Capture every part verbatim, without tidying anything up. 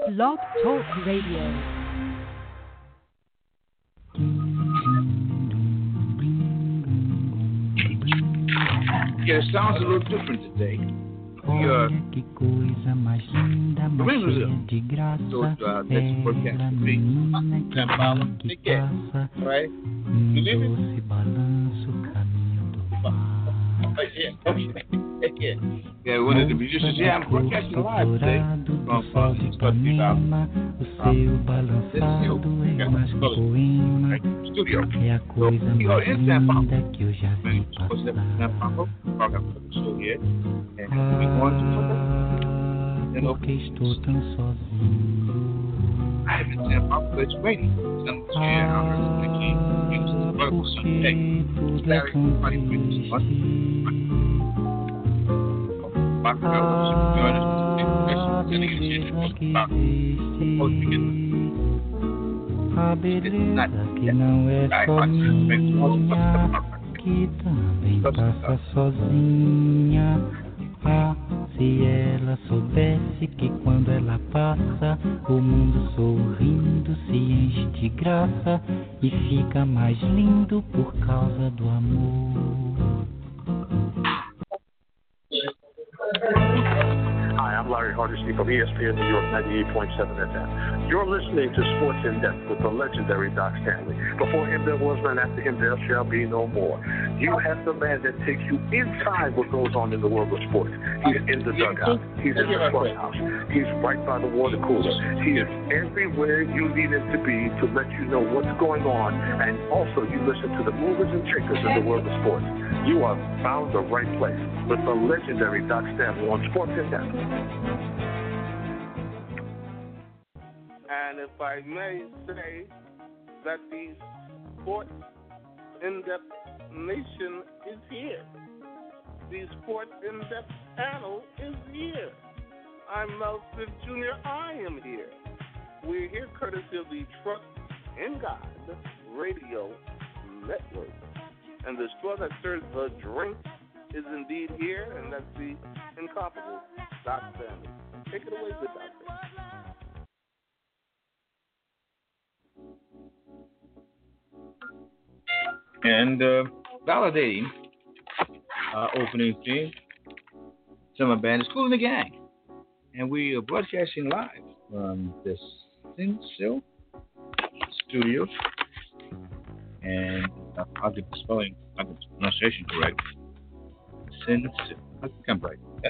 Blog Talk Radio. Yeah, it sounds a little different today. Olha que coisa mais linda, mais cheia de graça. Ela menina que que passa num doce balanço, caminho do mar. Yeah, one of the musicians. Yeah, I'm broadcasting live today from uh, Ipanema, o seu balançado é mais que poema. studio. É a coisa So, you know, mais in San Paulo, linda que eu já vi of course, San Paulo, passar. program for the show here, and we're going to Ah, porque estou tão sozinho. I have been San Paulo, but it's raining. Some of the year, I'm thinking, it's a beautiful sunny day. Tudo é tão triste. My Ah, fellow beleza que existe. A beleza que não é só minha, que também passa sozinha. Ah, se ela soubesse que quando ela passa, o mundo sorrindo se enche de graça e fica mais lindo por causa do amor. Hi, I'm Larry Hardesty from E S P N New York ninety-eight point seven F M. You're listening to Sports in Depth with the legendary Doc Stanley. Before him there was none, after him there shall be no more. You have the man that takes you inside what goes on in the world of sports. He's in the dugout. He's in the clubhouse. He's right by the water cooler. He is everywhere you need him to be to let you know what's going on. And also you listen to the movers and shakers in the world of sports. You are found the right place with the legendary Doc Stanley on Sports in Depth. And if I may say that the Sports In-Depth Nation is here. The Sports In-Depth panel is here. I'm Mel Smith Junior I am here. We're here courtesy of the Trust in God Radio Network. And the straw that serves the drink is indeed here, and that's the incomparable Doc Stanley. Take it away, good doctor. And uh, validating our opening theme, Summer Band is Cool in the Gang. And we are broadcasting live from the Sin Show studio. And uh, I'll get the spelling, I'll get the pronunciation correct. Sin Sil. I think I'm right. Yeah.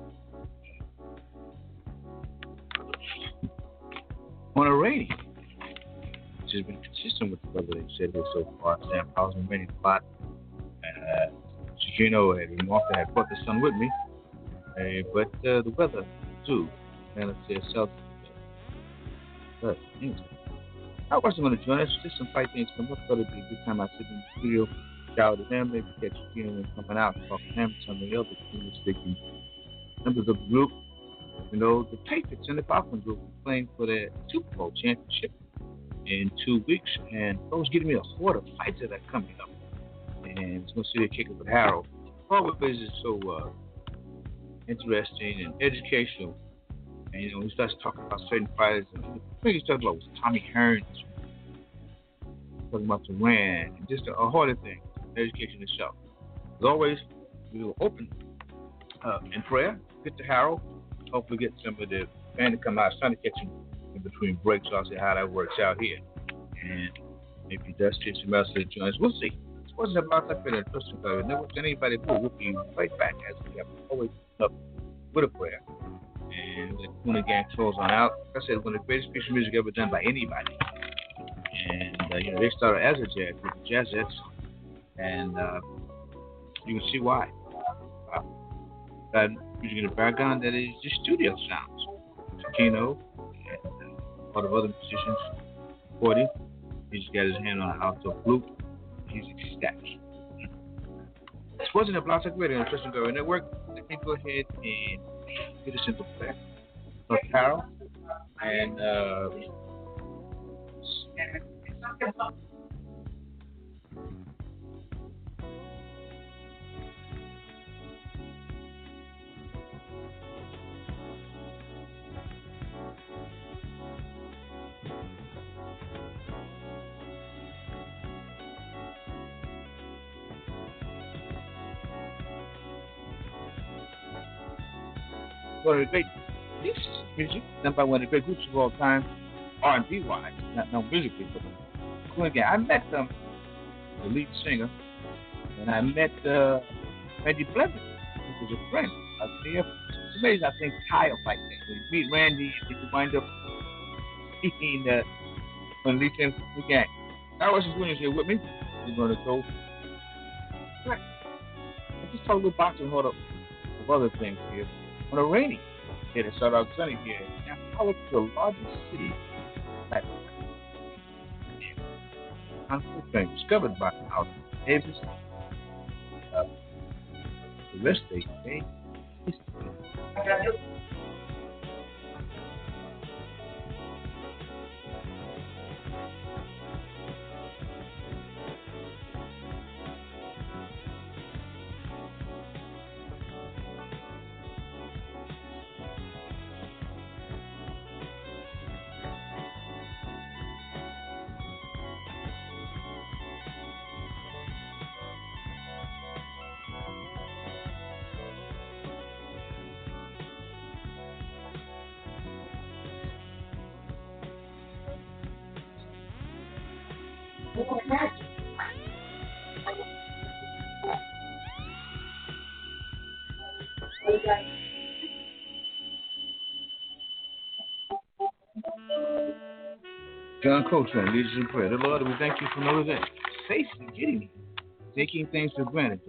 On a rainy, which has been consistent with the weather they've said here so far. San Paulo's been raining a lot. Uh, Gino had remarked that I brought the sun with me. Uh, but uh, the weather, too, manifests itself. But anyway, I wasn't going to join us. Just some fight things come up. Thought it'd be a good time I sit in the studio, shout at him, maybe catch Gino when coming out, talk to him, some of the other teams, sticky members of the group. You know, the Patriots and the Falcons will be playing for their Super Bowl championship in two weeks, and those giving me a horde of fights that are coming up. And it's going to see the kicker with Harold. Always is so uh, interesting and educational. And, you know, he starts talking about certain fighters. And the thing he's talking about was Tommy Hearns, talking about Duran, and just a, a harder thing, education itself. As always, we will open uh, in prayer, get to Harold, hopefully get some of the band to come out. It's trying to catch him in between breaks, so I'll see how that works out here. And if he does get some else to join us, we'll see. This wasn't about that bit of interesting, but never anybody will. We'll be right back as we have always up with a prayer. And the Kuna Gang close on out. Like I said, one of the greatest piece of music ever done by anybody. And, uh, you know, they started as a jazz group, the Jazzettes. And uh, you can see why. Uh, that music in the background, that is just studio sounds. Takino and uh, a lot of other musicians supporting. He just got his hand on an alto flute. He's ecstatic. This wasn't a Blog Talk Radio on the Tristan Garrett Network. Let me go ahead and get a simple prayer. Lord Carol and uh, one of the great pieces of music, done by one of the great groups of all time, R and B wise, not no musically, but cool again. I met um, the lead singer, and I met uh, Randy Blevins, who was a friend out there. It's amazing how things tie up like that. When you meet Randy, and you wind up meeting uh, one of the lead singers of the gang. Harold Williams here with me. We're going to go. Right. I just talk a little boxing hold up of other things here. On a rainy day, to start out sunny here. Now, how is the largest city that been discovered by our neighbors? Uh, the rest of the day, John Coltrane, leaders in prayer. The Lord, we thank you for another day. Safely getting here. Taking things for granted,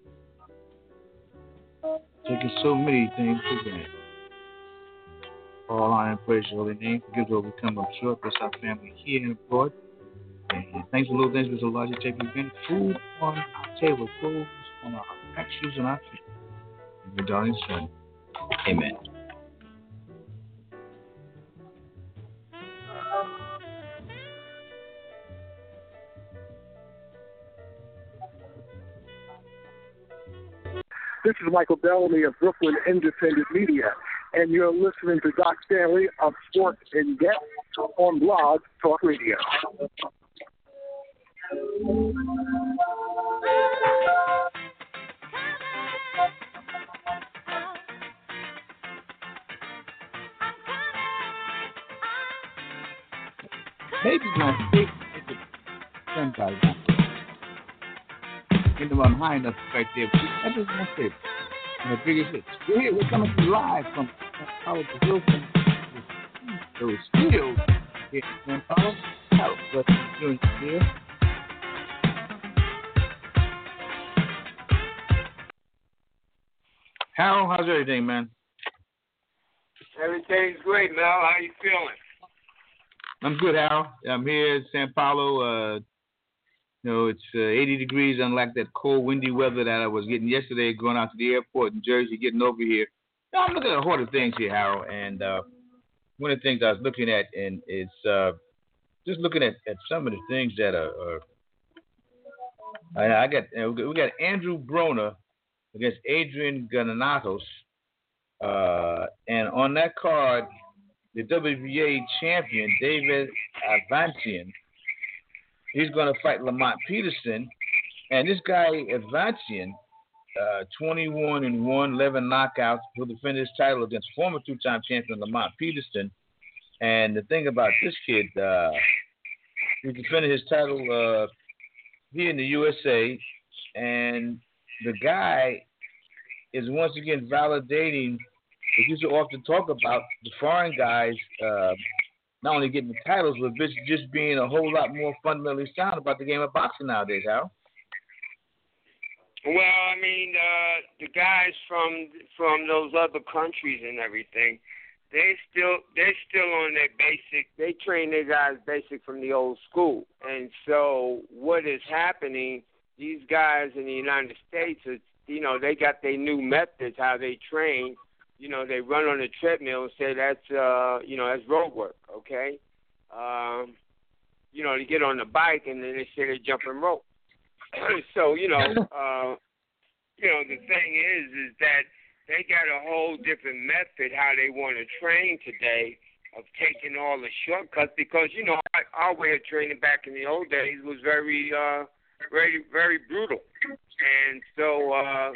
Lord. Taking so many things for granted. All honor and praise your holy name. Forgive what we come up short. Bless our family here and abroad. And thanks for little things with the Lord you take for granted. Food on our table, clothes on our back, shoes on our feet. In your darling son. Amen. This is Michael Bellamy of Brooklyn Independent Media, and you're listening to Doc Stanley of Sports in Depth on Blog Talk Radio. Maybe my favorite friend by now. Get them on high enough right there. That is my favorite. And the biggest hits. We're here. We're coming to you live from College of Wilson. So it's still here in San Paulo. Harold, what are you doing here? Harold, how's everything, man? Everything's great, Mel. How you feeling? I'm good, Harold. I'm here in San Paulo. Uh, you know, it's uh, eighty degrees, unlike that cold, windy weather that I was getting yesterday going out to the airport in Jersey, getting over here. Now, I'm looking at a whole lot of things here, Harold, and uh, one of the things I was looking at and is uh, just looking at, at some of the things that are, are I got uh, we got Andrew Broner against Adrian Granados, uh, and on that card, the W B A champion David Avancian, he's going to fight Lamont Peterson, and this guy Avancian, uh, twenty-one and one, eleven knockouts, will defend his title against former two-time champion Lamont Peterson. And the thing about this kid, uh, he's defending his title uh, here in the U S A, and the guy is once again validating what you so often talk about, the foreign guys uh, not only getting the titles, but just being a whole lot more fundamentally sound about the game of boxing nowadays, Hal. Well, I mean, uh, the guys from from those other countries and everything, they still they're still on their basic. They train their guys basic from the old school, and so what is happening? These guys in the United States, are, you know, they got their new methods how they train. You know, they run on the treadmill and say that's, uh, you know, that's road work, okay? Um, you know, they get on the bike and then they say they jump and rope. So, you know, uh, you know, the thing is, is that they got a whole different method how they want to train today of taking all the shortcuts because, you know, our, our way of training back in the old days was very, uh, very, very brutal. And so, uh,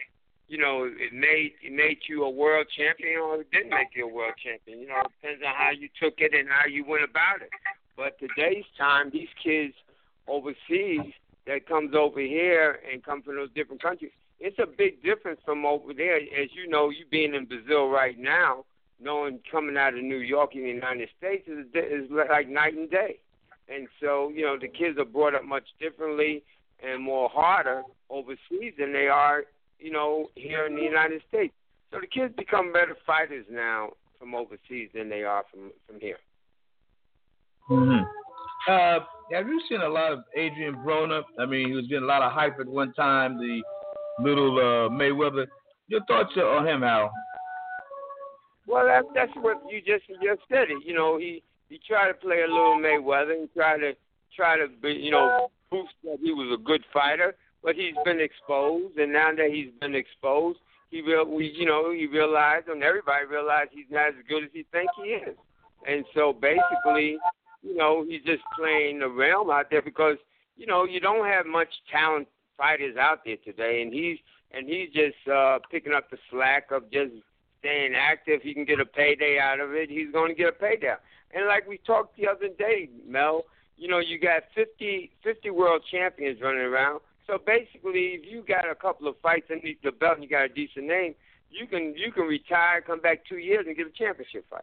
you know, it made it made you a world champion or it didn't make you a world champion. You know, it depends on how you took it and how you went about it. But today's time, these kids overseas that comes over here and come from those different countries, it's a big difference from over there. As you know, you being in Brazil right now, knowing coming out of New York in the United States is, is like night and day. And so, you know, the kids are brought up much differently and more harder overseas than they are, you know, here in the United States. So the kids become better fighters now from overseas than they are from, from here. Mm-hmm. Uh, have you seen a lot of Adrian Broner? I mean, he was getting a lot of hype at one time, the little uh, Mayweather. Your thoughts on him, Hal? Well, that, that's what you just just said. It. You know, he, he tried to play a little Mayweather and try to try to be, you know, boost that he was a good fighter. But he's been exposed, and now that he's been exposed, he real we you know he realized, and everybody realized he's not as good as he thinks he is. And so basically, you know, he's just playing the realm out there because you know you don't have much talent fighters out there today, and he's and he's just uh, picking up the slack of just staying active. He can get a payday out of it. He's going to get a payday. And like we talked the other day, Mel, you know, you got fifty, fifty world champions running around. So basically, if you got a couple of fights underneath the belt and you got a decent name, you can you can retire, come back two years, and get a championship fight.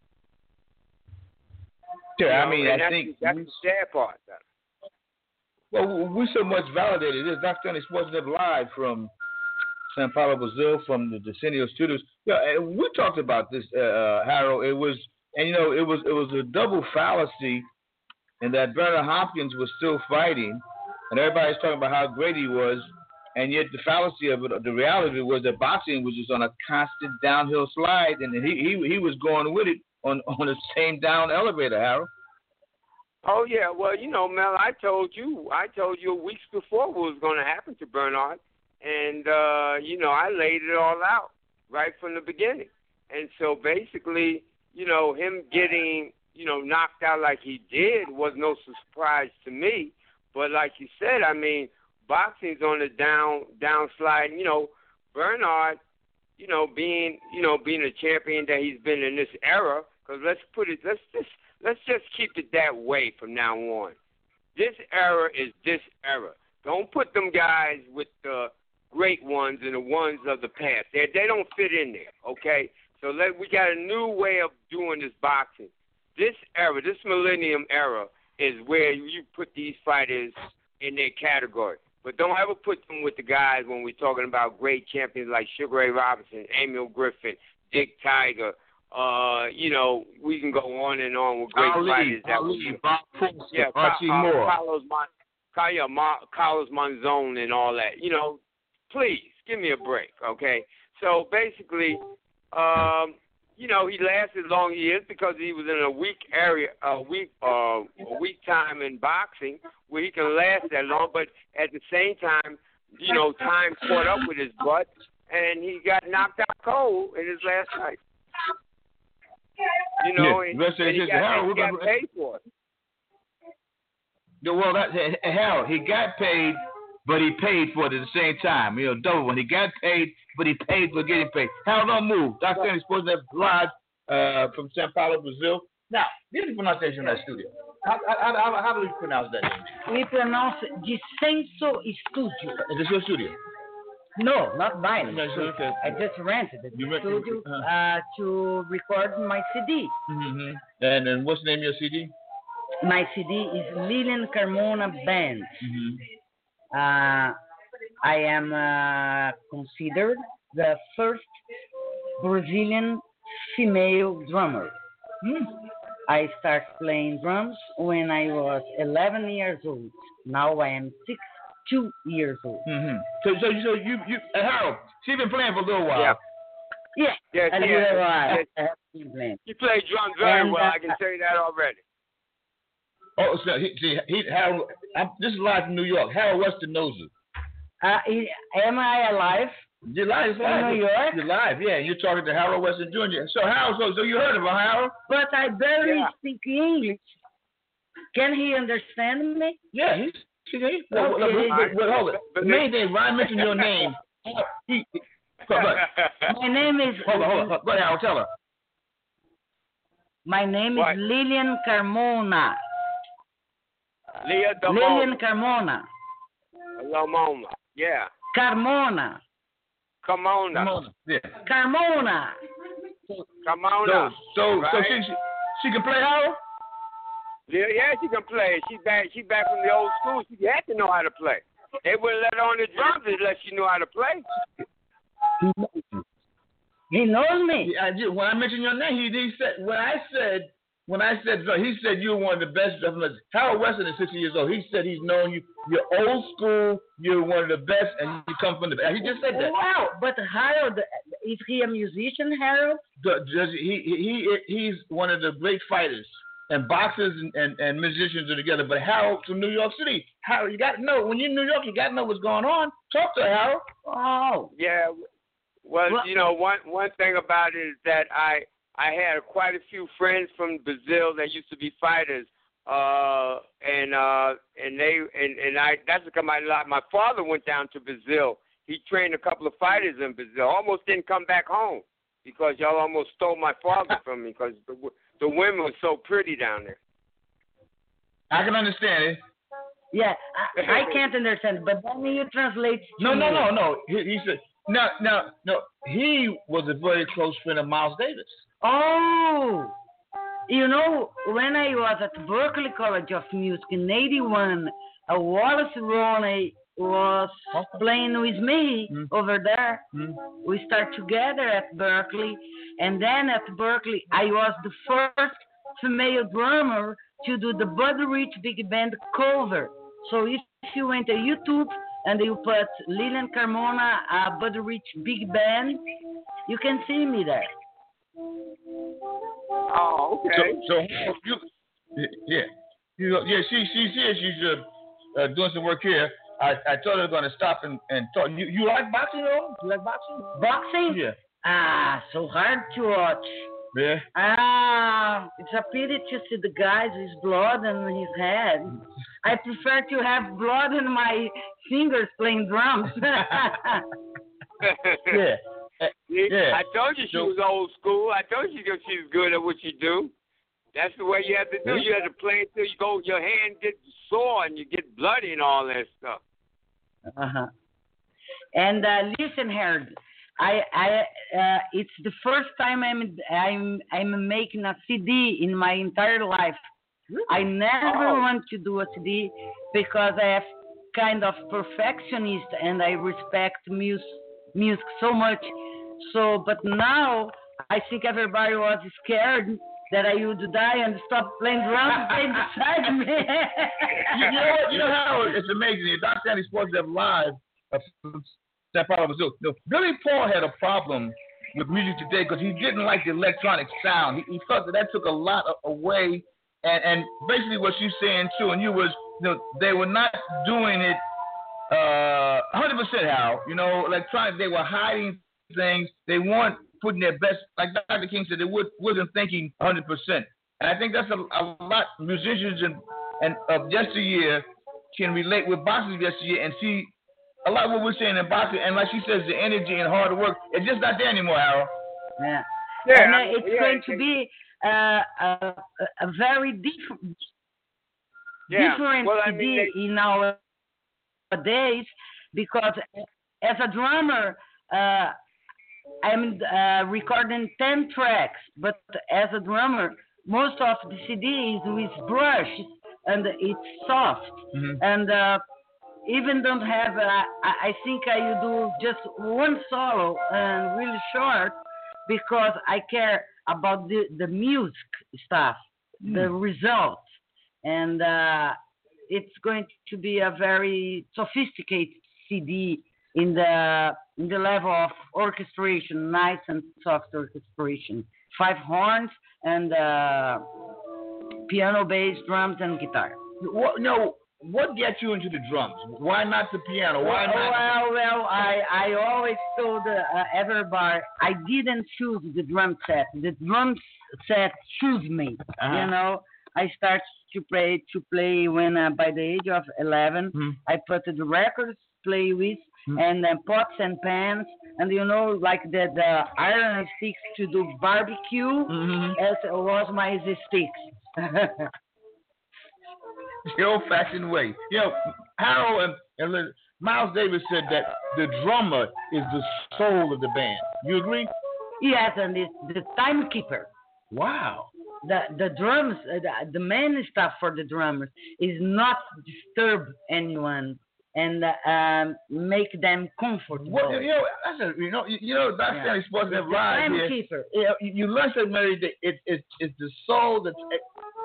Yeah, you know, I mean, I that's, think that's the sad part. Well, we so much validated. This is Doctor Stanley Sports Net Live from Sao Paulo, Brazil, from the Decennial Studios. Yeah, we talked about this, uh, Harold. It was, and you know, it was it was a double fallacy, in that Bernard Hopkins was still fighting. And everybody's talking about how great he was, and yet the fallacy of it, the reality was that boxing was just on a constant downhill slide, and he he, he was going with it on, on the same down elevator, Harold. Oh yeah, well you know, Mel, I told you, I told you weeks before what was going to happen to Bernard, and uh, you know, I laid it all out right from the beginning, and so basically, you know, him getting you know knocked out like he did was no surprise to me. But like you said, I mean, boxing's on the down downslide. You know, Bernard, you know, being you know being a champion that he's been in this era. Because let's put it, let's just let's just keep it that way from now on. This era is this era. Don't put them guys with the great ones and the ones of the past. They they don't fit in there. Okay, so let we got a new way of doing this boxing. This era, this millennium era, is where you put these fighters in their category. But don't ever put them with the guys when we're talking about great champions like Sugar Ray Robinson, Emil Griffin, Dick Tiger. Uh, you know, we can go on and on with great Ali, fighters. That Ali, Bob Foster, yeah, Archie uh, Moore. Carlos, Mon- yeah, Ma- Carlos Monzon and all that. You know, please, give me a break, okay? So basically, um, you know, he lasted as long as he is because he was in a weak area, a weak, uh, a weak time in boxing where he can last that long. But at the same time, you know, time caught up with his butt, and he got knocked out cold in his last fight. You know, yeah, and, and and he got, Harold, and he got paid for it. Well, that, Harold, he got paid, but he paid for it at the same time. You know, double one. He got paid, but he paid for getting paid. Harold, don't move. Doctor Stanley Sports Net Live uh, from Sao Paulo, Brazil. Now, give me the pronunciation of that studio. How, how, how, how do we pronounce that? We pronounce Dissenso Studio. Is this your studio? No, not mine. No, so, okay. I just rented the You rent- studio uh-huh. uh, to record my C D. Mm-hmm. And then what's the name of your C D? My C D is Lilian Carmona Band. Mm-hmm. Uh, I am uh, considered the first Brazilian female drummer. Mm. I started playing drums when I was eleven years old. Now I am sixty-two years old. Mm-hmm. So, so, so you, you, uh, Harold, she's been playing for a little while. Yeah. Yeah, Yeah, a yeah. little while. Yeah. I have been playing. He played drums very And, well. uh, I can tell you that already. Oh, so he, see, he, Harold, I'm, this is live from New York. Harold Weston knows you. Uh, am I alive? You're live, In New York? You're live, yeah. You're talking to Harold Weston Junior So, Harold, so, so you heard of him, Harold? But I barely Yeah. speak English. Can he understand me? Yeah, he's. He, well, well, Okay. well, well, well, hold it. But The main thing, when I mention your name, he, Go ahead. My name is. Hold on, hold on. Go ahead, I'll tell her. My name What? is Lilian Carmona. Leah Lilian Damona. Carmona. Lamona. Yeah. Carmona. Come on Come now. on. Yeah. Carmona. Come on So, now. so, so Right? she, she she can play Harold? Yeah, yeah, she can play. She back she back from the old school. She had to know how to play. They wouldn't let her on the drums unless she knew how to play. He knows me. He, I did, when I mentioned your name, he, he said when I said when I said he said you're one of the best drummers. Harold Weston is sixty years old. He said he's known you. You're old school. You're one of the best, and you come from the best. He just said that. Wow, but Harold, is he a musician, Harold? The- does he, he he he's one of the great fighters, and boxers and, and, and musicians are together. But Harold from New York City. Harold, you got to know when you're in New York, you got to know what's going on. Talk to Harold. Oh. Yeah. Well, Well- you know, one one thing about it is that I I had quite a few friends from Brazil that used to be fighters, uh, and uh, and they and, and I that's because my my father went down to Brazil. He trained a couple of fighters in Brazil. Almost didn't come back home because y'all almost stole my father from me because the the women were so pretty down there. I can understand it. Yeah, I, I can't understand, but then you translate. No, to no, me. no, no. He, he said no, no, no. He was a very close friend of Miles Davis. Oh, you know, when I was at Berklee College of Music in eighty-one, uh, Wallace Roney was playing with me Mm. over there. Hmm? We start together at Berkeley, and then at Berkeley, I was the first female drummer to do the Buddy Rich Big Band cover. So if you went to YouTube and you put Lilian Carmona, uh, Buddy Rich Big Band, you can see me there. Oh, okay. So, so you, yeah, you, yeah. She, she said she's uh, uh, doing some work here. I, I told her going to stop and, and talk. You, you like boxing, though? You like boxing? Boxing? Yeah. Ah, so hard to watch. Yeah. Ah, it's a pity to see the guys with blood on his head. I prefer to have blood on my fingers playing drums. Yeah. See, Yeah. I told you she So- was old school. I told you she was good at what she do. That's the way you have to do. Yeah. You have to play until you go, your hand gets sore and you get bloody and all that stuff. Uh-huh. And uh, listen, Harold, I, I, uh, it's the first time I'm, I'm, I'm making a C D in my entire life. I never Oh. want to do a C D because I have kind of perfectionist and I respect music, music so much. So, but now I think everybody was scared that I would die and stop playing drums right beside me. you, you know what? You know how it's amazing. Doc Sandy Sports Dev Live, uh, that part of Brazil. No, Billy Paul had a problem with music today because he didn't like the electronic sound. He, he felt that that took a lot of, away. And, and basically what she's saying too, and you was, you know, they were not doing it uh, one hundred percent how, you know, electronic. They were hiding things. They weren't putting their best, like Doctor King said, they would, wasn't thinking one hundred percent. And I think that's a, a lot musicians and, and of yesteryear can relate with boxers of yesteryear and see a lot of what we're saying in boxing. And like she says, the energy and hard work, it's just not there anymore, Harold. Yeah. Yeah, and uh, I mean, it's yeah, going to it- be uh, a, a very different, Yeah. different Well, I C D mean, they- in our days because as a drummer, uh, I'm uh, recording ten tracks, but as a drummer, most of the C D is with brush and it's soft. Mhm. And uh, even don't have, uh, I, I think I do just one solo and really short because I care about the, the music stuff, the results. And uh, it's going to be a very sophisticated C D in the in the level of orchestration, nice and soft orchestration. Five horns and uh, piano, bass, drums, and guitar. What, no, what gets you into the drums? Why not the piano? Why well, not? well, well, I, I always told uh, everybody I didn't choose the drum set. The drum set chose me. Uh-huh. You know, I started to play to play when uh, by the age of eleven. Hmm. I put the records to play with Hmm. and uh, pots and pans and you know, like the the iron sticks to do barbecue, Mm-hmm. as was my sticks. The old-fashioned way. You know, Harold and, and Liz- Miles Davis said that the drummer is the soul of the band. You agree? Yes, and it's the timekeeper. Wow. The the drums, uh, the, the main stuff for the drummers is not disturb anyone and uh, um, make them comfortable. What, you know, that's a, you know, you, you know, Doc Yeah. Stanley Sports The Net Live here. timekeeper. You, know, you you learn something, Mary, that it, it, it's the soul that it,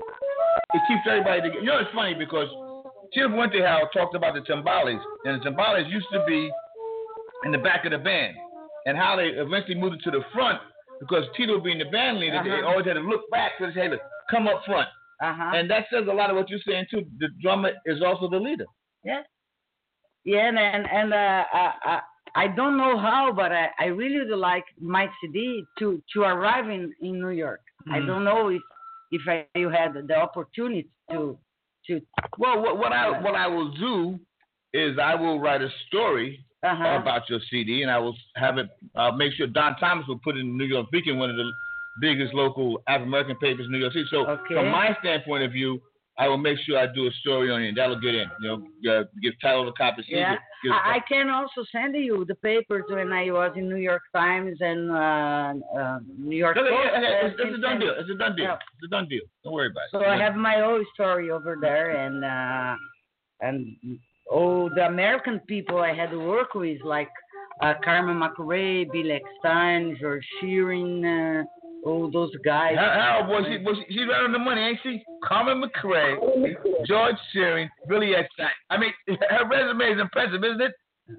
it keeps everybody together. You know, it's funny because Tim Winterhouse talked about the timbales, and the timbales used to be in the back of the band, and how they eventually moved it to the front because Tito being the band leader, Uh-huh. they always had to look back to say, "Look, come up front." Uh-huh. And that says a lot of what you're saying too. The drummer is also the leader. Yeah. Yeah, and and, and uh, uh, uh, I don't know how, but I, I really would like my C D to, to arrive in, in New York. I Mhm. don't know if if I, you had the opportunity to to. Well, what, what I what I will do is I will write a story Uh-huh. about your C D, and I will have it. Uh, make sure Don Thomas will put it in the New York Beacon, one of the biggest local African American papers in New York City. So, Okay. from my standpoint of view, I will make sure I do a story on it, and that'll get in. You know, uh, give title to copy. Yeah, Give, I, I can also send you the papers when I was in New York Times and uh, uh, New York No, no, Post. yeah, yeah, uh, it's, it's a done deal. It's a done deal. Yeah. It's a done deal. Don't worry about it. So I have my own story over there, and uh, and all the American people I had to work with, like uh, Carmen McRae, Bill Eckstein, George Sheeran, uh, all those guys. How, how was she? Was she? She's right on the money, ain't she? Carmen McRae, George Shearing, Billy Eckstein. I mean, her resume is impressive, isn't it?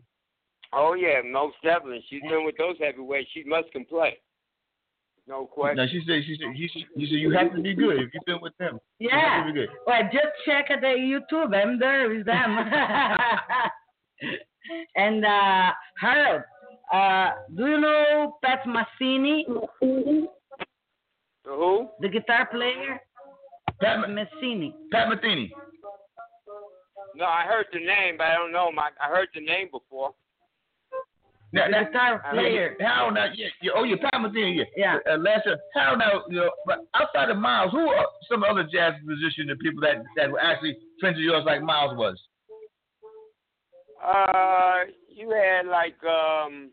Oh yeah, most definitely. She's been with those heavyweights. She must can play. No question. No, she said. She said. She said. You said you have to be good if you've been with them. You have Yeah. to be good. Well, just check at the YouTube. I'm there with them. And uh, Harold, uh, do you know Pat Messini, Who? the guitar player? Pat, Pat Messini. Pat Metheny. No, I heard the name, but I don't know him. I, I heard the name before. Now, The now, guitar player. how now? Yeah, yeah, oh, yeah, Pat Metheny. Yeah. Yeah. Uh, Lester, how now? You know, but outside of Miles, who are some other jazz musicians and people that that were actually friends of yours, like Miles was? Uh, you had like um,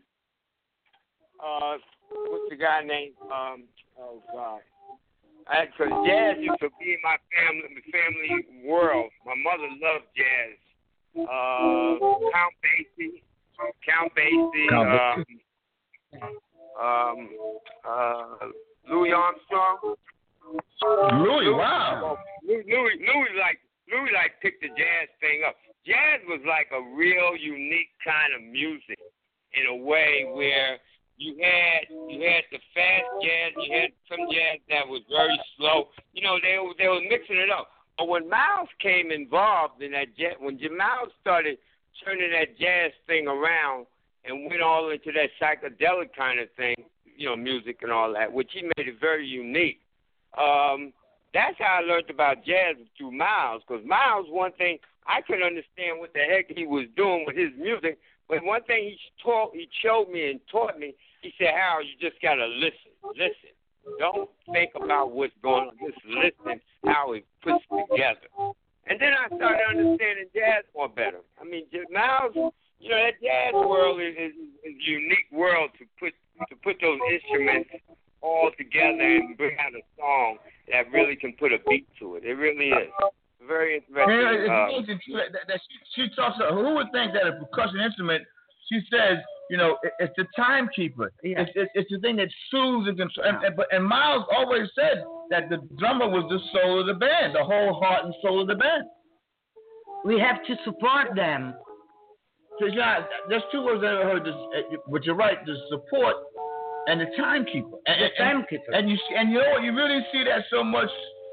uh, what's the guy named? Um, oh God. I, cause jazz used to be in my family, my family world. My mother loved jazz. Uh, Count Basie, Count Basie, Count um, um, uh, Louis Armstrong. Louis, wow. Louis, Louis, Louis like Louis like picked the jazz thing up. Jazz was like a real unique kind of music in a way where you had you had the fast jazz, you had some jazz that was very slow. You know, they were they were mixing it up. But when Miles came involved in that jazz, when Miles started turning that jazz thing around and went all into that psychedelic kind of thing, you know, music and all that, which he made it very unique. Um, that's how I learned about jazz through Miles, because Miles, one thing, I couldn't understand what the heck he was doing with his music, but one thing he taught, he showed me and taught me, he said, Harold, you just got to listen, listen. Don't think about what's going on. Just listen how it puts together. And then I started understanding jazz more better. I mean, Miles, you know, that jazz world is, is, is a unique world to put to put those instruments all together and bring out a song that really can put a beat to it. It really is. Very interesting. Yeah, it's Uh, interesting that, that she, she talks about, who would think that a percussion instrument, she says, you know, it, it's the timekeeper. Yeah. It's, it's it's the thing that soothes and controls. And, and, but- and Miles always said that the drummer was the soul of the band, the whole heart and soul of the band. We have to support them. So, yeah, there's two words I ever heard, this, uh, but you're right, the support and the timekeeper. And, The and- timekeeper. And you see- and you know what, you really see that so much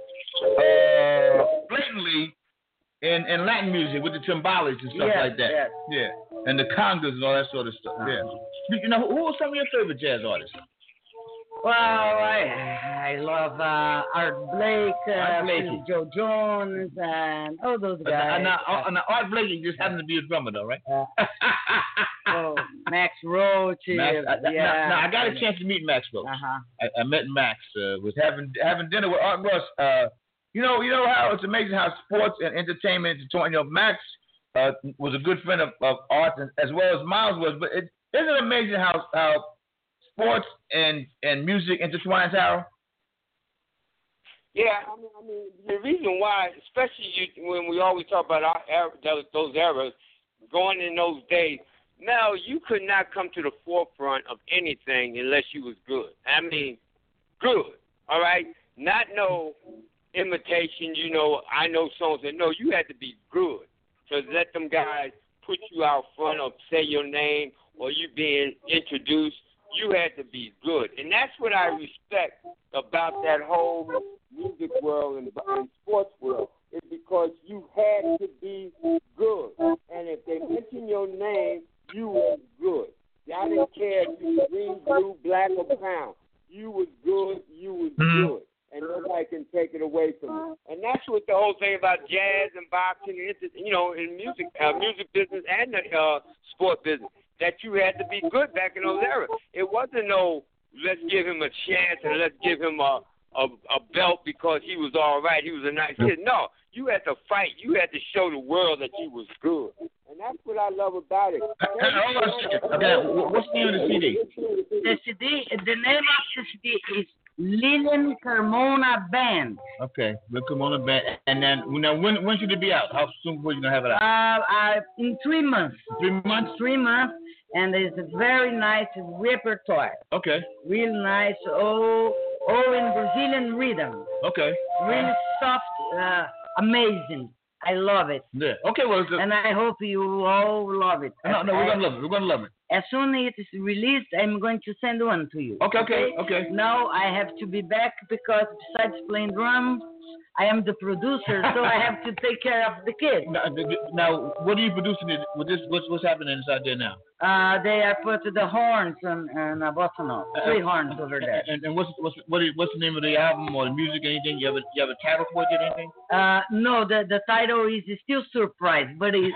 uh, blatantly in, in Latin music with the timbales and stuff Yes, like that. yes. Yeah, and the congas and all that sort of stuff. Yeah. You know, who are some of your favorite jazz artists? Well, I I love uh, Art Blake, uh, Art Blakey. Joe Jones, and all those But guys. now, now, now, Art Blakey just happened to be a drummer, though, right? Uh, oh, Max Roach. Max, uh, I, yeah. now, now, I got a chance to meet Max Roach. Uh-huh. I, I met Max. Uh, was having having dinner with Art Russ. Uh, you know, you know how it's amazing how sports and entertainment. You know, Max uh, was a good friend of, of Art as well as Miles was. But it, isn't it amazing how how sports and, and music intertwines, Harold? Yeah, I mean, I mean, the reason why, especially you, when we always talk about our era, those, those eras, going in those days, Mel, you could not come to the forefront of anything unless you was good. I mean, good, all right? Not no imitation, you know, I know so-and-so. No, you had to be good to let them guys put you out front or say your name or you being introduced. You had to be good. And that's what I respect about that whole music world and, and sports world, is because you had to be good. And if they mention your name, you was good. I didn't care if you were green, blue, black, or brown. You was good, you was good. And nobody can take it away from you. And that's what the whole thing about jazz and boxing, you know, in music, uh, music business and the uh, sport business, that you had to be good back in those eras. It wasn't no, let's give him a chance and let's give him a, a, a belt because he was all right, he was a nice kid. No, you had to fight. You had to show the world that you was good. And that's what I love about it. Hold on a second. Okay, what's the name of the C D? The C D, the name of the C D is Lillian Carmona Band. Okay, Lillian Carmona Band. And then, now, when when should it be out? How soon will you gonna have it out? Uh, uh, in three months. Three months? Three months. And it's a very nice repertoire. Okay. Real nice, all, all in Brazilian rhythm. Okay. Really soft, uh, amazing. I love it. Yeah. Okay, well, it's a... and I hope you all love it. No, no, we're gonna love it. We're gonna love it. As soon as it is released, I'm going to send one to you. Okay, okay, okay. Now I have to be back because besides playing drums, I am the producer, so I have to take care of the kids. Now, now what are you producing with this? What's what's happening inside there now? Uh, they are put the horns and and a bossa nova, three uh, horns over there. And, and what's what's what is, what's the name of the album or the music? Anything? You have a you have a title for it? Anything? Uh, no, the the title is still surprise, but it's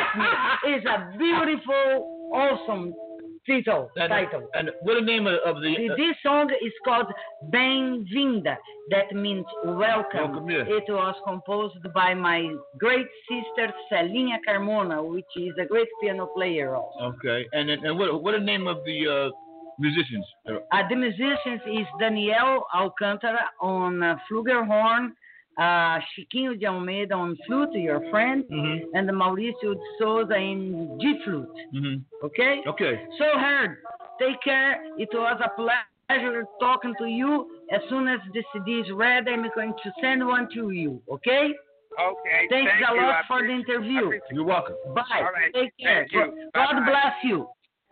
it's a beautiful, awesome title. And, title. And what the name of, of the? Uh, this song is called Bem-vinda. That means welcome. welcome yeah. It was composed by my great sister Celinha Carmona, which is a great piano player also. Okay, and and what what the name of the uh, musicians? Uh, the musicians is Daniel Alcântara on uh, flugelhorn, uh, Chiquinho de Almeida on flute, your friend, mm-hmm. and Mauricio de Souza in G flute. Mm-hmm. Okay? Okay. So, Herb, take care. It was a pleasure talking to you. As soon as the C D is ready, I'm going to send one to you. Okay? Okay. Thanks thank a you. lot I for the interview. You're welcome. Bye. All right. Take care. Thank you. God Bye-bye. bless you.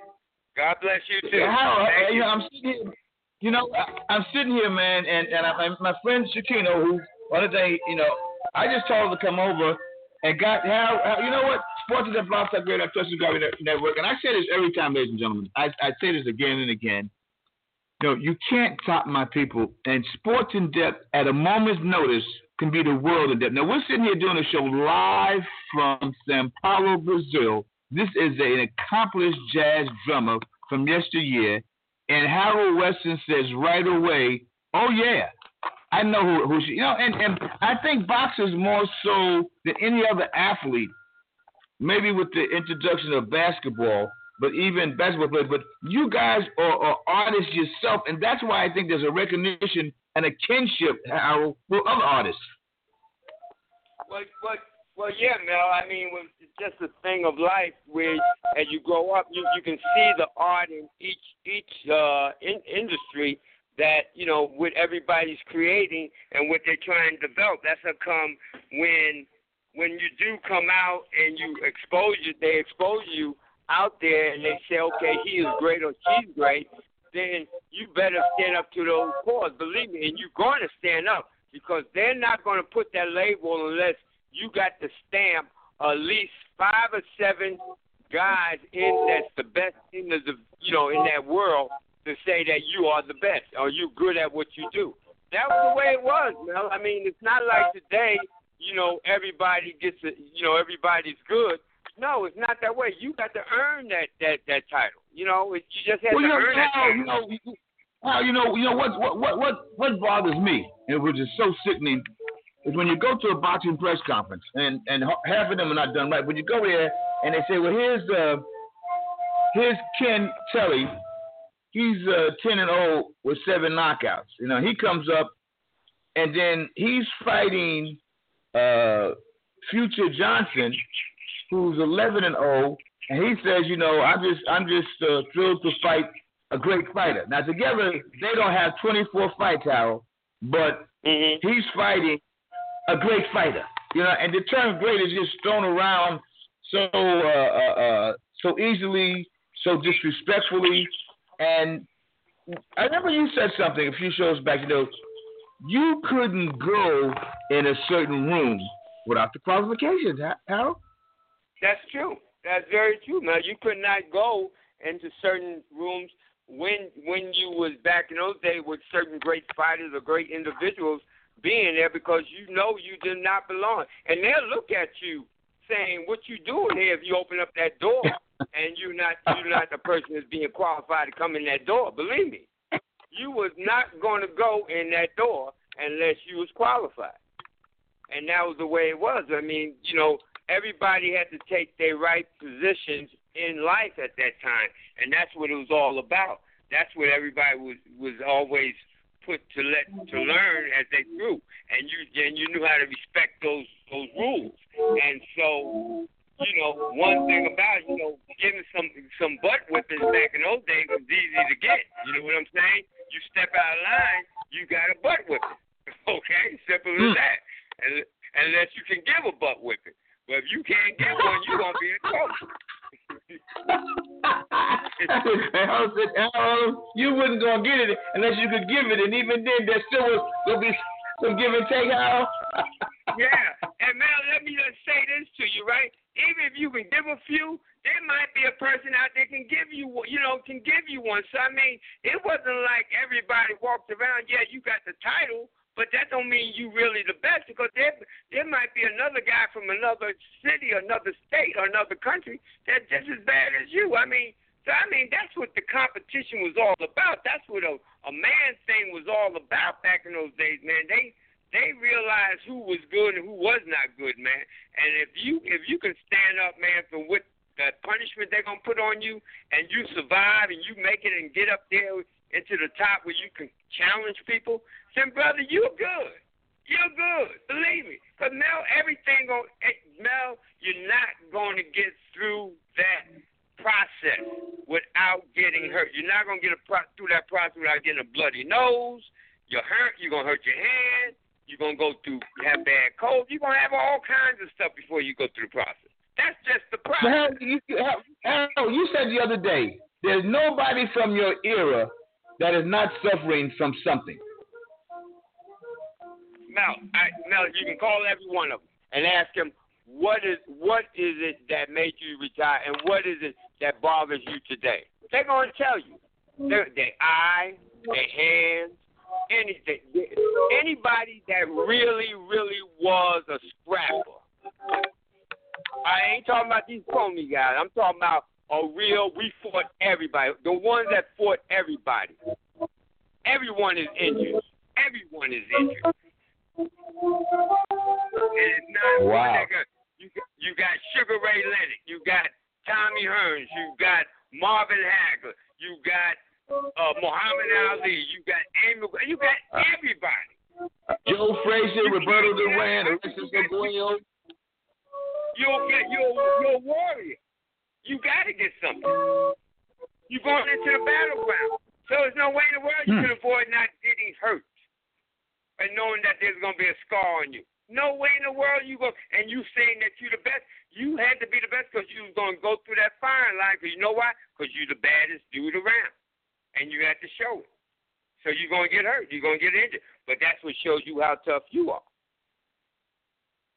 God bless you too. How, Thank uh, you you. know, I'm sitting here, you know, I, I'm sitting here, man, and, and I, my friend Shakino, who other day, you know, I just told her to come over and got how, how you know what? Sports is a blog talk great, our Trust Discovery Network, and I say this every time, ladies and gentlemen. I, I say this again and again. You know, you can't top my people, and Sports in Depth at a moment's notice can be the world in depth. Now, we're sitting here doing a show live from Sao Paulo, Brazil. This is an accomplished jazz drummer from yesteryear, and Harold Weston says right away, oh, yeah, I know who, who she, you know, and, and I think boxers more so than any other athlete, maybe with the introduction of basketball, but even basketball players, but you guys are, are artists yourself, and that's why I think there's a recognition and a kinship, Harold, with other artists. Well, well, well, yeah, Mel. I mean, it's just a thing of life where, as you grow up, you, you can see the art in each each uh, in, industry that you know what everybody's creating and what they're trying to develop. That's how come when when you do come out and you expose you, they expose you out there and they say, okay, he is great or she's great, then you better stand up to those cause. Believe me, and you're going to stand up because they're not going to put that label unless you got the stamp at least five or seven guys in that's the best in the you know in that world to say that you are the best or you good at what you do. That was the way it was, Mel. I mean, it's not like today, you know, everybody gets a, you know, everybody's good. No, it's not that way. You got to earn that that, that title. You know, it, you just have well, to you know, earn that how, title. You know, how, you know, you know what, what, what, what, what bothers me, and which is so sickening, is when you go to a boxing press conference, and, and half of them are not done right. When you go there and they say, well, here's uh, here's Ken Telly. He's uh, ten and oh with seven knockouts. You know, he comes up, and then he's fighting uh, Future Johnson, who's eleven and oh, and he says, you know, I'm just I'm just uh, thrilled to fight a great fighter. Now together they don't have twenty-four fights, Harold, but mm-hmm. he's fighting a great fighter. You know, and the term "great" is just thrown around so uh, uh, uh, so easily, so disrespectfully. And I remember you said something a few shows back. You know, you couldn't go in a certain room without the qualifications, Harold. That's true. That's very true. Now you could not go into certain rooms when when you was back in those days with certain great fighters or great individuals being there, because you know you did not belong. And they'll look at you saying, what you doing here if you open up that door and you're not you're not the person that's being qualified to come in that door. Believe me, you was not going to go in that door unless you was qualified. And that was the way it was. I mean, you know, everybody had to take their right positions in life at that time, and that's what it was all about. That's what everybody was was always put to let to learn as they grew, and you and you knew how to respect those those rules. And so, you know, one thing about it, you know, getting some some butt whippings back in those days was easy to get. You know what I'm saying? You step out of line, you got a butt whipping. Okay, simple as that. And, unless you can give a butt whipping. But if you can't give one, you're going to be in trouble. You wasn't going to get it unless you could give it. And even then, there still was going to be some give and take, Harold. Yeah. And, Mel, let me just say this to you, right? Even if you can give a few, there might be a person out there can give you, you know, can give you one. So, I mean, it wasn't like everybody walked around, yeah, you got the title, but that don't mean you really the best, because there there might be another guy from another city, another state, or another country that's just as bad as you. I mean, so I mean that's what the competition was all about. That's what a, a man thing was all about back in those days, man. They they realized who was good and who was not good, man. And if you if you can stand up, man, for what the punishment they're gonna put on you, and you survive and you make it and get up there into the top where you can challenge people, then, brother, you're good. You're good. Believe me. Because, Mel, everything going Mel, you're not going to get through that process without getting hurt. You're not going to get a pro- through that process without getting a bloody nose. You're hurt. You're going to hurt your hand. You're going to go through, have bad cold. You're going to have all kinds of stuff before you go through the process. That's just the process. Well, you, you said the other day, there's nobody from your era that is not suffering from something. Mel, I, Mel, you can call every one of them and ask them, what is what is it that made you retire, and what is it that bothers you today? They're going to tell you. Their, their eye, their hands, anything. Anybody that really, really was a scrapper. I ain't talking about these phony guys. I'm talking about a real, we fought everybody. The ones that fought everybody. Everyone is injured. Everyone is injured. And it's not wow. nigga. You got, you got Sugar Ray Leonard. You got Tommy Hearns. You got Marvin Hagler. You got uh, Muhammad Ali. You got Amy. You got everybody. Joe Frazier, Roberto Duran, Alexis Aguayo. You'll get you're, you're a warrior. You got to get something. You're going into the battleground. So there's no way in the world you hmm. can avoid not getting hurt and knowing that there's going to be a scar on you. No way in the world you go, and you saying that you're the best. You had to be the best because you was going to go through that firing line. Because you know why? Because you're the baddest dude around, and you had to show it. So you're going to get hurt. You're going to get injured. But that's what shows you how tough you are.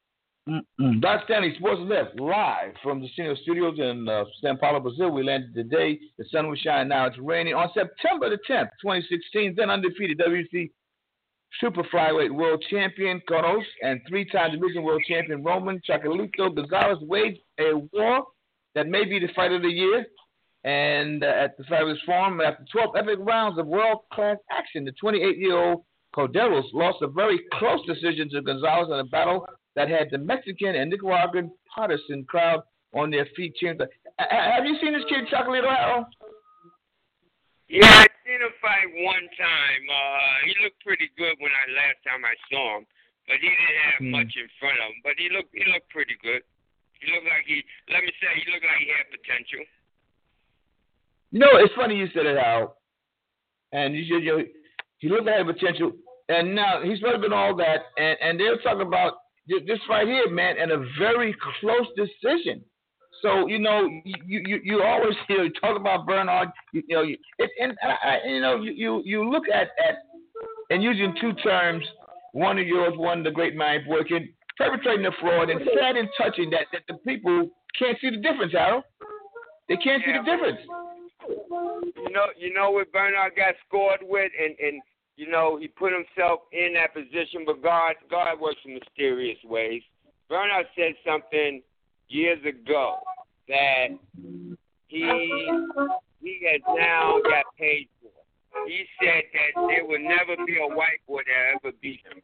Mm-mm. Doc Stanley, Sports Left, live from the Cine Studios in uh, Sao Paulo, Brazil. We landed today. The sun was shining. Now it's raining. On September the tenth, twenty sixteen, then undefeated W B C Super Flyweight World Champion Carlos and three-time Division World Champion Roman Chocolatito Gonzalez waged a war that may be the fight of the year. And uh, at the Fabulous Forum, after twelve epic rounds of world-class action, the twenty-eight-year-old Corderos lost a very close decision to Gonzalez in a battle that had the Mexican and Nicaraguan partisan crowd on their feet cheering. Have you seen this kid, Chocolatito, Harold? Yeah, I seen him fight one time. Uh, he looked pretty good when I last time I saw him, but he didn't have mm. much in front of him. But he looked he looked pretty good. He looked like he. Let me say, he looked like he had potential. You know, it's funny you said it, Harold. And you said, you know, he looked like he had potential, and now he's supposed to been all that, and and they're talking about this right here, man, and a very close decision. So, you know, you you, you always you know, talk about Bernard, you, you know, you, and, and I, you know, you, you, you look at, at, and using two terms, one of yours, one of the great mind working, perpetrating the fraud, and sad and touching that, that the people can't see the difference, Harold. They can't yeah. see the difference. You know, you know what Bernard got scored with, and, and you know, he put himself in that position, but God, God works in mysterious ways. Bernard said something years ago that he he has now got paid for. He said that there will never be a white boy that ever beat him.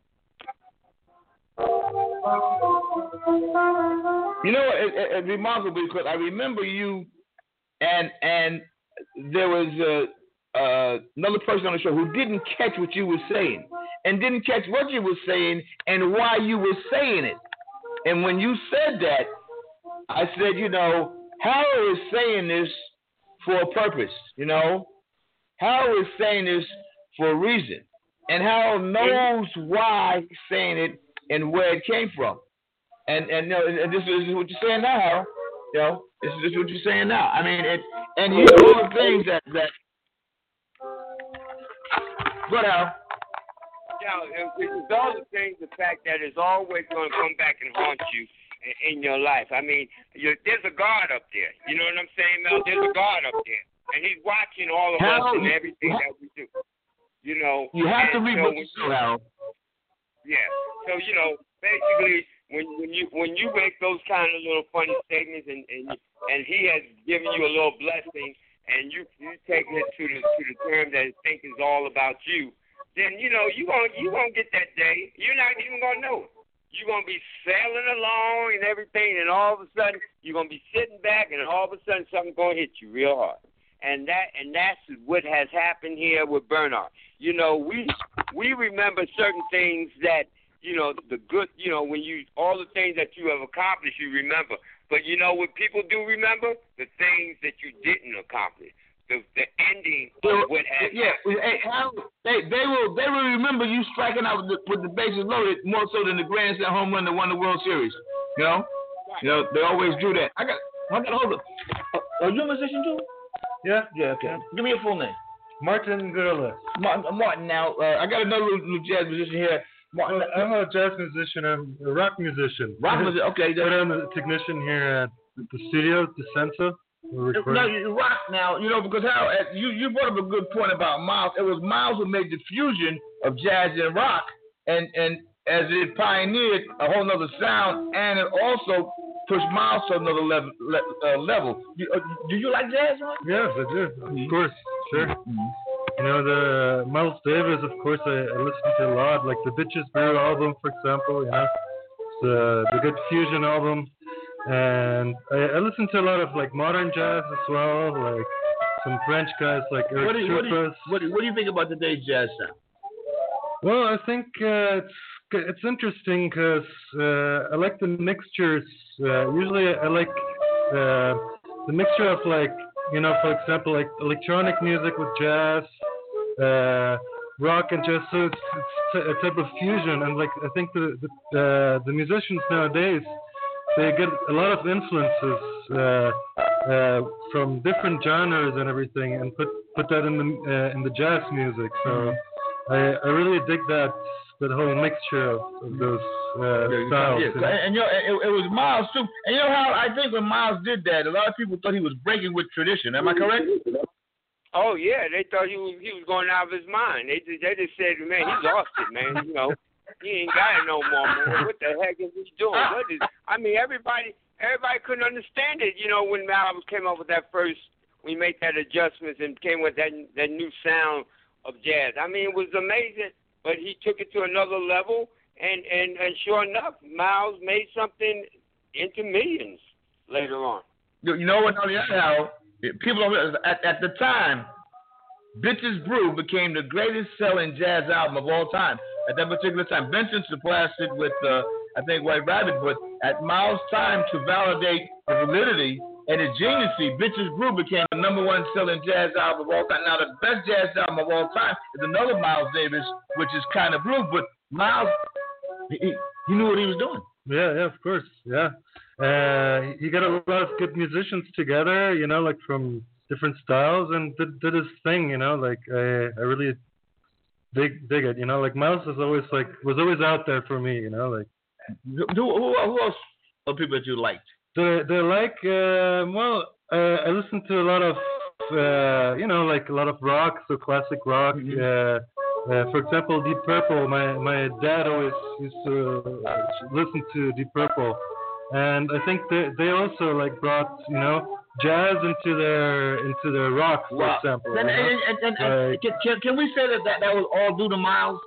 You know, it, it, it's remarkable because I remember you, and and there was uh, uh, another person on the show who didn't catch what you were saying, and didn't catch what you were saying and why you were saying it. And when you said that, I said, you know, Harold is saying this for a purpose, you know. Harold is saying this for a reason. And Harold knows why he's saying it and where it came from. And and, you know, and this, is, this is what you're saying now, Harold. You know, this is, this is what you're saying now. I mean, it, and you know all the things that... that Go ahead, Harold. Yeah, it's all the things, the fact that it's always going to come back and haunt you in your life. I mean, you're, there's a God up there. You know what I'm saying, Mel? There's a God up there. And he's watching all of us and everything that we do. You know. You have to read so what you say, Harold. Yeah. So, you know, basically, when when you when you make those kind of little funny statements and and, and he has given you a little blessing and you you take it to the to the term that I think is all about you, then, you know, you gonna you gonna get that day. You're not even gonna know it. You're going to be sailing along and everything, and all of a sudden, you're going to be sitting back, and all of a sudden, something's going to hit you real hard. And that and that's what has happened here with Bernard. You know, we we remember certain things that, you know, the good, you know, when you, all the things that you have accomplished, you remember. But you know what people do remember? The things that you didn't accomplish. The, the ending of what has yeah, hey, they they will they will remember you striking out with the, with the bases loaded more so than the grand slam home run that won the World Series. You know, right. You know they always do that. I got I got hold of. Uh, are you a musician too? Yeah, yeah. Okay. Give me your full name. Martin Gurla. Martin, Martin. Now uh, I got another little, little jazz musician here. Martin, well, I'm a jazz musician. I'm a rock musician. Rock musician. Okay. But I'm a technician here at the studio, the Sensa. No, you rock now, you know, because how you, you brought up a good point about Miles. It was Miles who made the fusion of jazz and rock, and, and as it pioneered a whole other sound, and it also pushed Miles to another level. Uh, level. Do, uh, do you like jazz, Mike? Yes, I do. Mm-hmm. Of course, sure. Mm-hmm. You know, the Miles Davis, of course, I, I listen to a lot, like the Bitches Brew album, for example. You know, it's uh, the Good Fusion album. And I, I listen to a lot of like modern jazz as well, like some French guys like Eric what do, you, what, do you, what, do you, what do you think about today's jazz sound? Well, I think uh, it's it's interesting because uh, I like the mixtures. Uh, usually, I like uh, the mixture of like you know, for example, like electronic music with jazz, uh, rock and jazz. So it's, it's a type of fusion, and like I think the the, uh, the musicians nowadays, they get a lot of influences uh, uh, from different genres and everything, and put, put that in the uh, in the jazz music. So I, I really dig that that whole mixture of, of those uh, styles. Yeah, and, and you know, it, it was Miles too. And you know how I think when Miles did that, a lot of people thought he was breaking with tradition. Am I correct? Oh yeah, they thought he was he was going out of his mind. They just, they just said, man, he lost it, man. You know, he ain't got it no more, man. What the heck is he doing? What is? I mean, everybody everybody couldn't understand it. You know, when Miles came up with that first, we made that adjustments and came with that that new sound of jazz. I mean, it was amazing. But he took it to another level, and, and, and sure enough, Miles made something into millions later on. You know what? On the other hand, people at, at the time, Bitches Brew became the greatest selling jazz album of all time. At that particular time, Benson surpassed it with, uh, I think, White Rabbit. But at Miles' time, to validate the validity and the geniusy, Bitches Brew became the number one selling jazz album of all time. Now, the best jazz album of all time is another Miles Davis, which is Kind of Blue. But Miles, he, he knew what he was doing. Yeah, yeah, of course, yeah. Uh, he got a lot of good musicians together, you know, like from different styles, and did, did his thing, you know. Like I, I really dig dig it, you know. Like Miles was always like was always out there for me, you know. Like who, who, who else are people that you liked? They they like uh, well, uh, I listen to a lot of uh, you know, like a lot of rock, so classic rock. Mm-hmm. Uh, uh, for example, Deep Purple. My my dad always used to uh, listen to Deep Purple, and I think they they also like brought, you know, jazz into their into their rock, for wow. example. And, and, and, and, like, can, can we say that, that that was all due to Miles?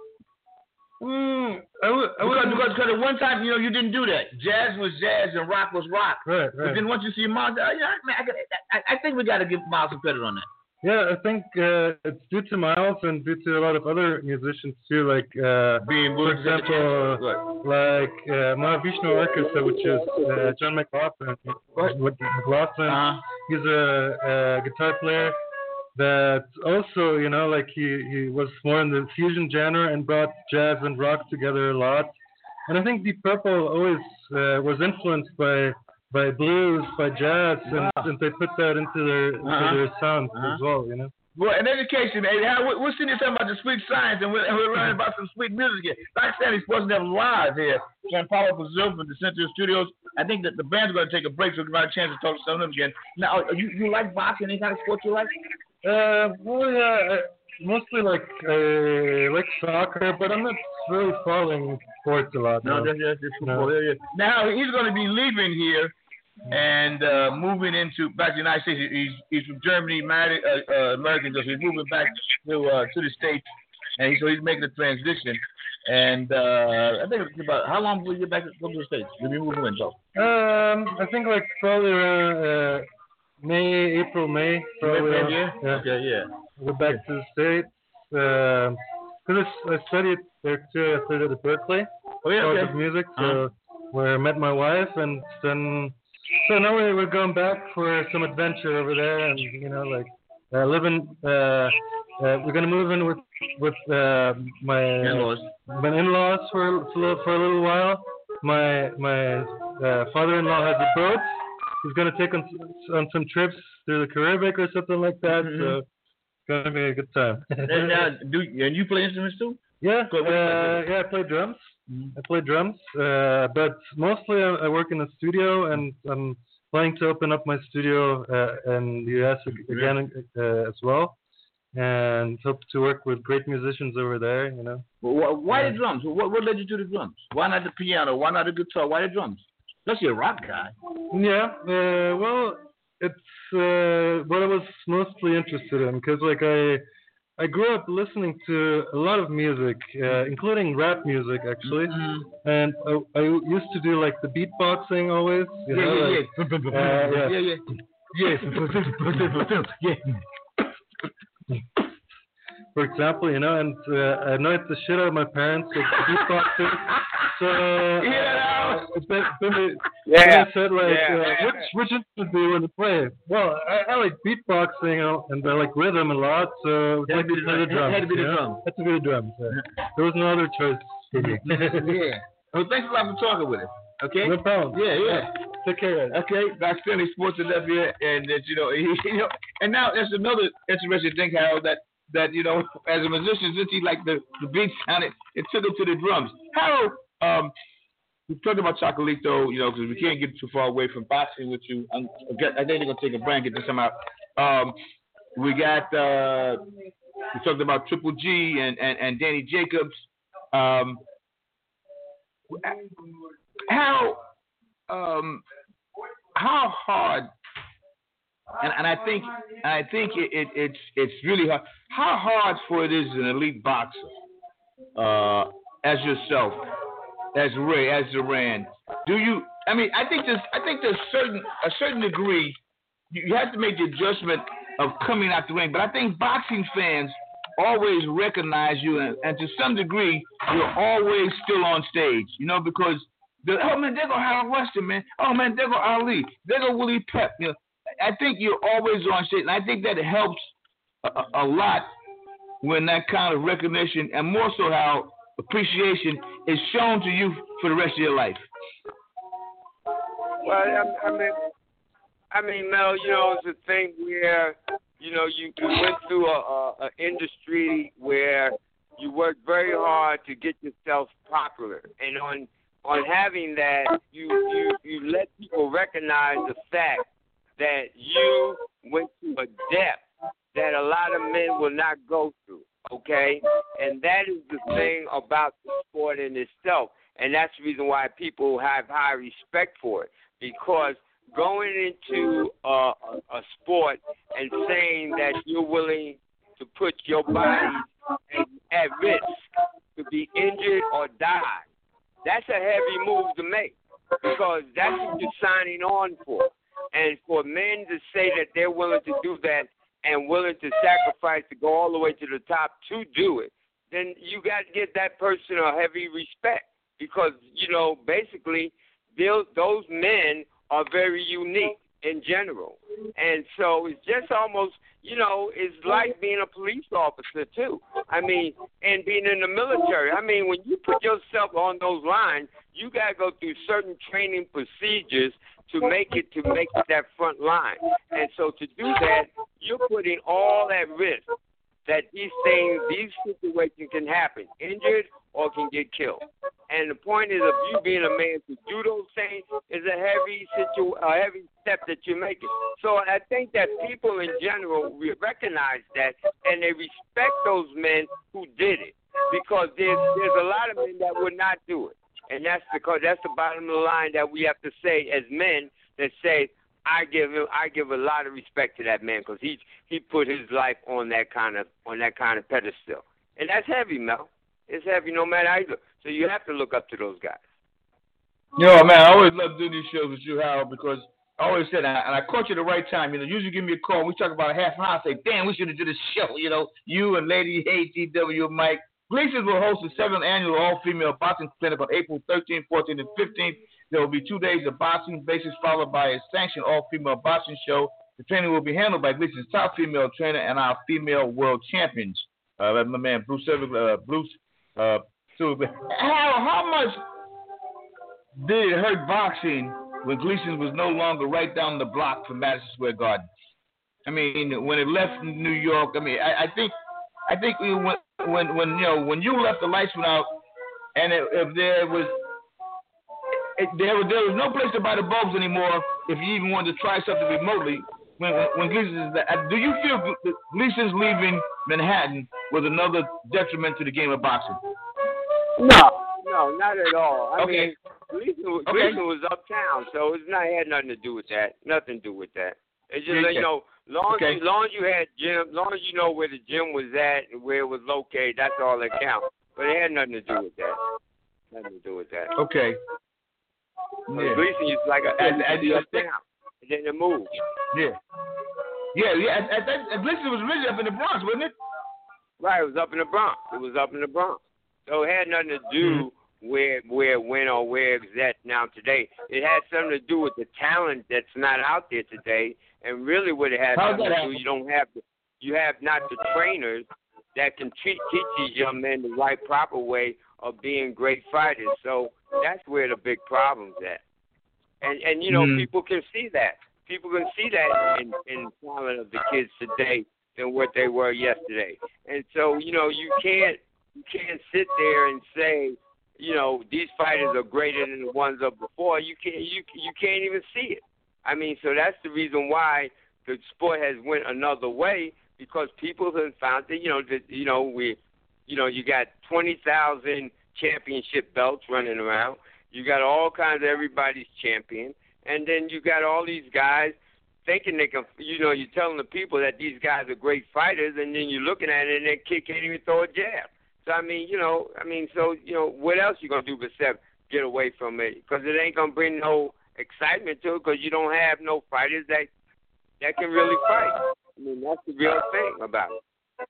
Mm, I would, I because, because, because at one time, you know, you didn't do that. Jazz was jazz and rock was rock. Right, right. But then once you see Miles, uh, yeah, man, I, I, I think we got to give Miles some credit on that. Yeah, I think uh, it's due to Miles and due to a lot of other musicians too, like uh, being, for example, like uh, Mahavishnu Orchestra, which is uh, John McLaughlin. McLaughlin. Uh-huh. He's a, a guitar player that also, you know, like he, he was more in the fusion genre and brought jazz and rock together a lot. And I think Deep Purple always uh, was influenced by by blues, by jazz, wow. and, and they put that into their into uh-huh. their sound uh-huh. as well, you know. Well, in education, hey, we're sitting here talking about the sweet science, and we're, and we're learning about some sweet music here. Like Sandy Sports Network live here, San Paulo, Brazil, from the Central Studios. I think that the band's going to take a break, so we're going to have a chance to talk to some of them again. Now, you, you like boxing? Any kind of sport you like? Uh, well, yeah, mostly like uh, like soccer, but I'm not really following sports a lot. No, that's just football. No. Yeah, yeah. Now he's going to be leaving here and uh, moving into back to the United States. He's he's from Germany, married uh, uh, American, so he's moving back to uh, to the States, and he, so he's making a transition. And uh, I think it's about how long will you get back to the States? You'll be moving in, so. Um, I think like probably around uh, May, April, May. Probably. May, yeah. yeah. Okay, yeah. Go back yeah. to the States. Because uh, I studied there too. I studied at Berkeley. Oh yeah. Okay. Of music. So uh-huh. where I met my wife, and then. So now we're going back for some adventure over there, and you know, like uh, living. Uh, uh, we're gonna move in with with uh, my in-laws. my in-laws for for a little while. My my uh, father-in-law has a boat. He's gonna take on on some trips through the Caribbean or something like that. Mm-hmm. So it's gonna be a good time. and, uh, do and you play instruments too? Yeah, uh, yeah, I play drums. Mm-hmm. I play drums, uh, but mostly I, I work in a studio, and I'm planning to open up my studio uh, in the U S again uh, as well, and hope to work with great musicians over there. You know. Well, why yeah. the drums? What, what led you to the drums? Why not the piano? Why not the guitar? Why the drums? Especially a rock guy. Yeah. Uh, well, it's uh, what I was mostly interested in, because like I. I grew up listening to a lot of music, uh, including rap music, actually. Mm-hmm. And I, I used to do like the beatboxing always. You yeah, know, yeah, like, yeah. Uh, yeah, yeah. Yeah. yeah. For example, you know, and uh, I annoyed the shit out of my parents with beatboxing. So uh, yeah, then, then they, yeah. then they said like, yeah. uh, which which instrument do you want to play? Well, I, I like beatboxing and I like rhythm a lot, so had like to be the drums. Had to be the drums. Had to be the drums. Yeah. There was no other choice for me. yeah. Well, thanks a lot for talking with us. Okay. No problem. Yeah, yeah. Take care. Okay, Doc Stanley Sports and F here, and that you know, he, you know, and now there's another interesting thing, Harold, that that, you know, as a musician, since he liked the, the beat sounded, it took him to the drums. Harold, um, we talked about Chocolito, you know, because we can't get too far away from boxing with you. I'm, I think they're going to take a break and get this some out. Um, we got, uh, we talked about Triple G and, and, and Danny Jacobs. Um, how, um, how hard, and, and I think I think it, it, it's it's really hard. How hard for it is an elite boxer, uh, as yourself, as Ray, as Duran. Do you? I mean, I think there's I think there's certain a certain degree you, you have to make the adjustment of coming out the ring. But I think boxing fans always recognize you, and, and to some degree, you're always still on stage. You know, because the, oh man, there go Harold Weston, man. Oh man, there go Ali. There go Willie Pep. You know, I think you're always on stage, and I think that helps a, a lot when that kind of recognition, and more so how appreciation is shown to you for the rest of your life. Well, I, I mean, I mean, Mel, you know, it's a thing where, you know, you, you went through a, a, a industry where you worked very hard to get yourself popular, and on on having that, you you you let people recognize the fact that you went to a depth that a lot of men will not go through, okay? And that is the thing about the sport in itself, and that's the reason why people have high respect for it, because going into a, a, a sport and saying that you're willing to put your body at, at risk to be injured or die, that's a heavy move to make, because that's what you're signing on for. And for men to say that they're willing to do that and willing to sacrifice to go all the way to the top to do it, then you got to give that person a heavy respect, because, you know, basically those men are very unique in general. And so it's just almost, you know, it's like being a police officer too. I mean, and being in the military. I mean, when you put yourself on those lines, you got to go through certain training procedures to make it to make it that front line. And so to do that, you're putting all at risk that these things, these situations can happen, injured or can get killed. And the point is, of you being a man to do those things is a heavy situ, a heavy step that you're making. So I think that people in general recognize that, and they respect those men who did it, because there's there's a lot of men that would not do it. And that's because that's the bottom of the line that we have to say as men, that say, I give him, I give a lot of respect to that man, because he he put his life on that kind of on that kind of pedestal, and that's heavy, Mel. It's heavy no matter how you look. So you have to look up to those guys. You know, man, I always love doing these shows with you, Harold, because I always said, and I, and I caught you at the right time. You know, usually give me a call, and we talk about a half an hour. I say, damn, we should have did a show. You know, you and Lady H E W Mike. Gleason's will host the seventh annual all-female boxing clinic on April thirteenth, fourteenth, and fifteenth. There will be two days of boxing basis, followed by a sanctioned all-female boxing show. The training will be handled by Gleason's top female trainer and our female world champions. Uh, that's my man, Bruce Silver, uh, Bruce uh, Silver. How, how much did it hurt boxing when Gleason was no longer right down the block from Madison Square Garden? I mean, when it left New York, I mean, I, I think, I think we went. When when you know when you left, the lights went out, and it, if there was it, there was there was no place to buy the bulbs anymore. If you even wanted to try something remotely, when when, when Gleason's, do you feel Gleason's leaving Manhattan was another detriment to the game of boxing? No, no, not at all. I okay. mean, Gleason, okay. Gleason was uptown, so it's not it had nothing to do with that. Nothing to do with that. It's just okay. you know. Long okay. as you, long as you had gym, long as you know where the gym was at and where it was located, that's all that counts. But it had nothing to do with that. Nothing to do with that. Okay. Yeah. Gleason used like a and, and, and, uptown, and then it moved. Yeah. Yeah, yeah. At, at, at Gleason was really up in the Bronx, wasn't it? Right, it was up in the Bronx. It was up in the Bronx. So it had nothing to do mm-hmm. where where it went or where it's at now today. It had something to do with the talent that's not out there today. And really, what it has something to do, you don't have the, you have not the trainers that can teach, teach these young men the right, proper way of being great fighters. So that's where the big problem's at. And and you know, mm. people can see that. People can see that in in the talent of the kids today than what they were yesterday. And so, you know, you can't you can't sit there and say, you know, these fighters are greater than the ones of before. You can't you you can't even see it. I mean, so that's the reason why the sport has went another way, because people have found that, you know, that you know we, you know, you got twenty thousand championship belts running around. You got all kinds of everybody's champion, and then you got all these guys thinking they can, you know, you're telling the people that these guys are great fighters, and then you're looking at it and that kid can't even throw a jab. So, I mean, you know, I mean, so, you know, what else you going to do except get away from it? Because it ain't going to bring no excitement to it, because you don't have no fighters that that can really fight. I mean, that's the real thing about it.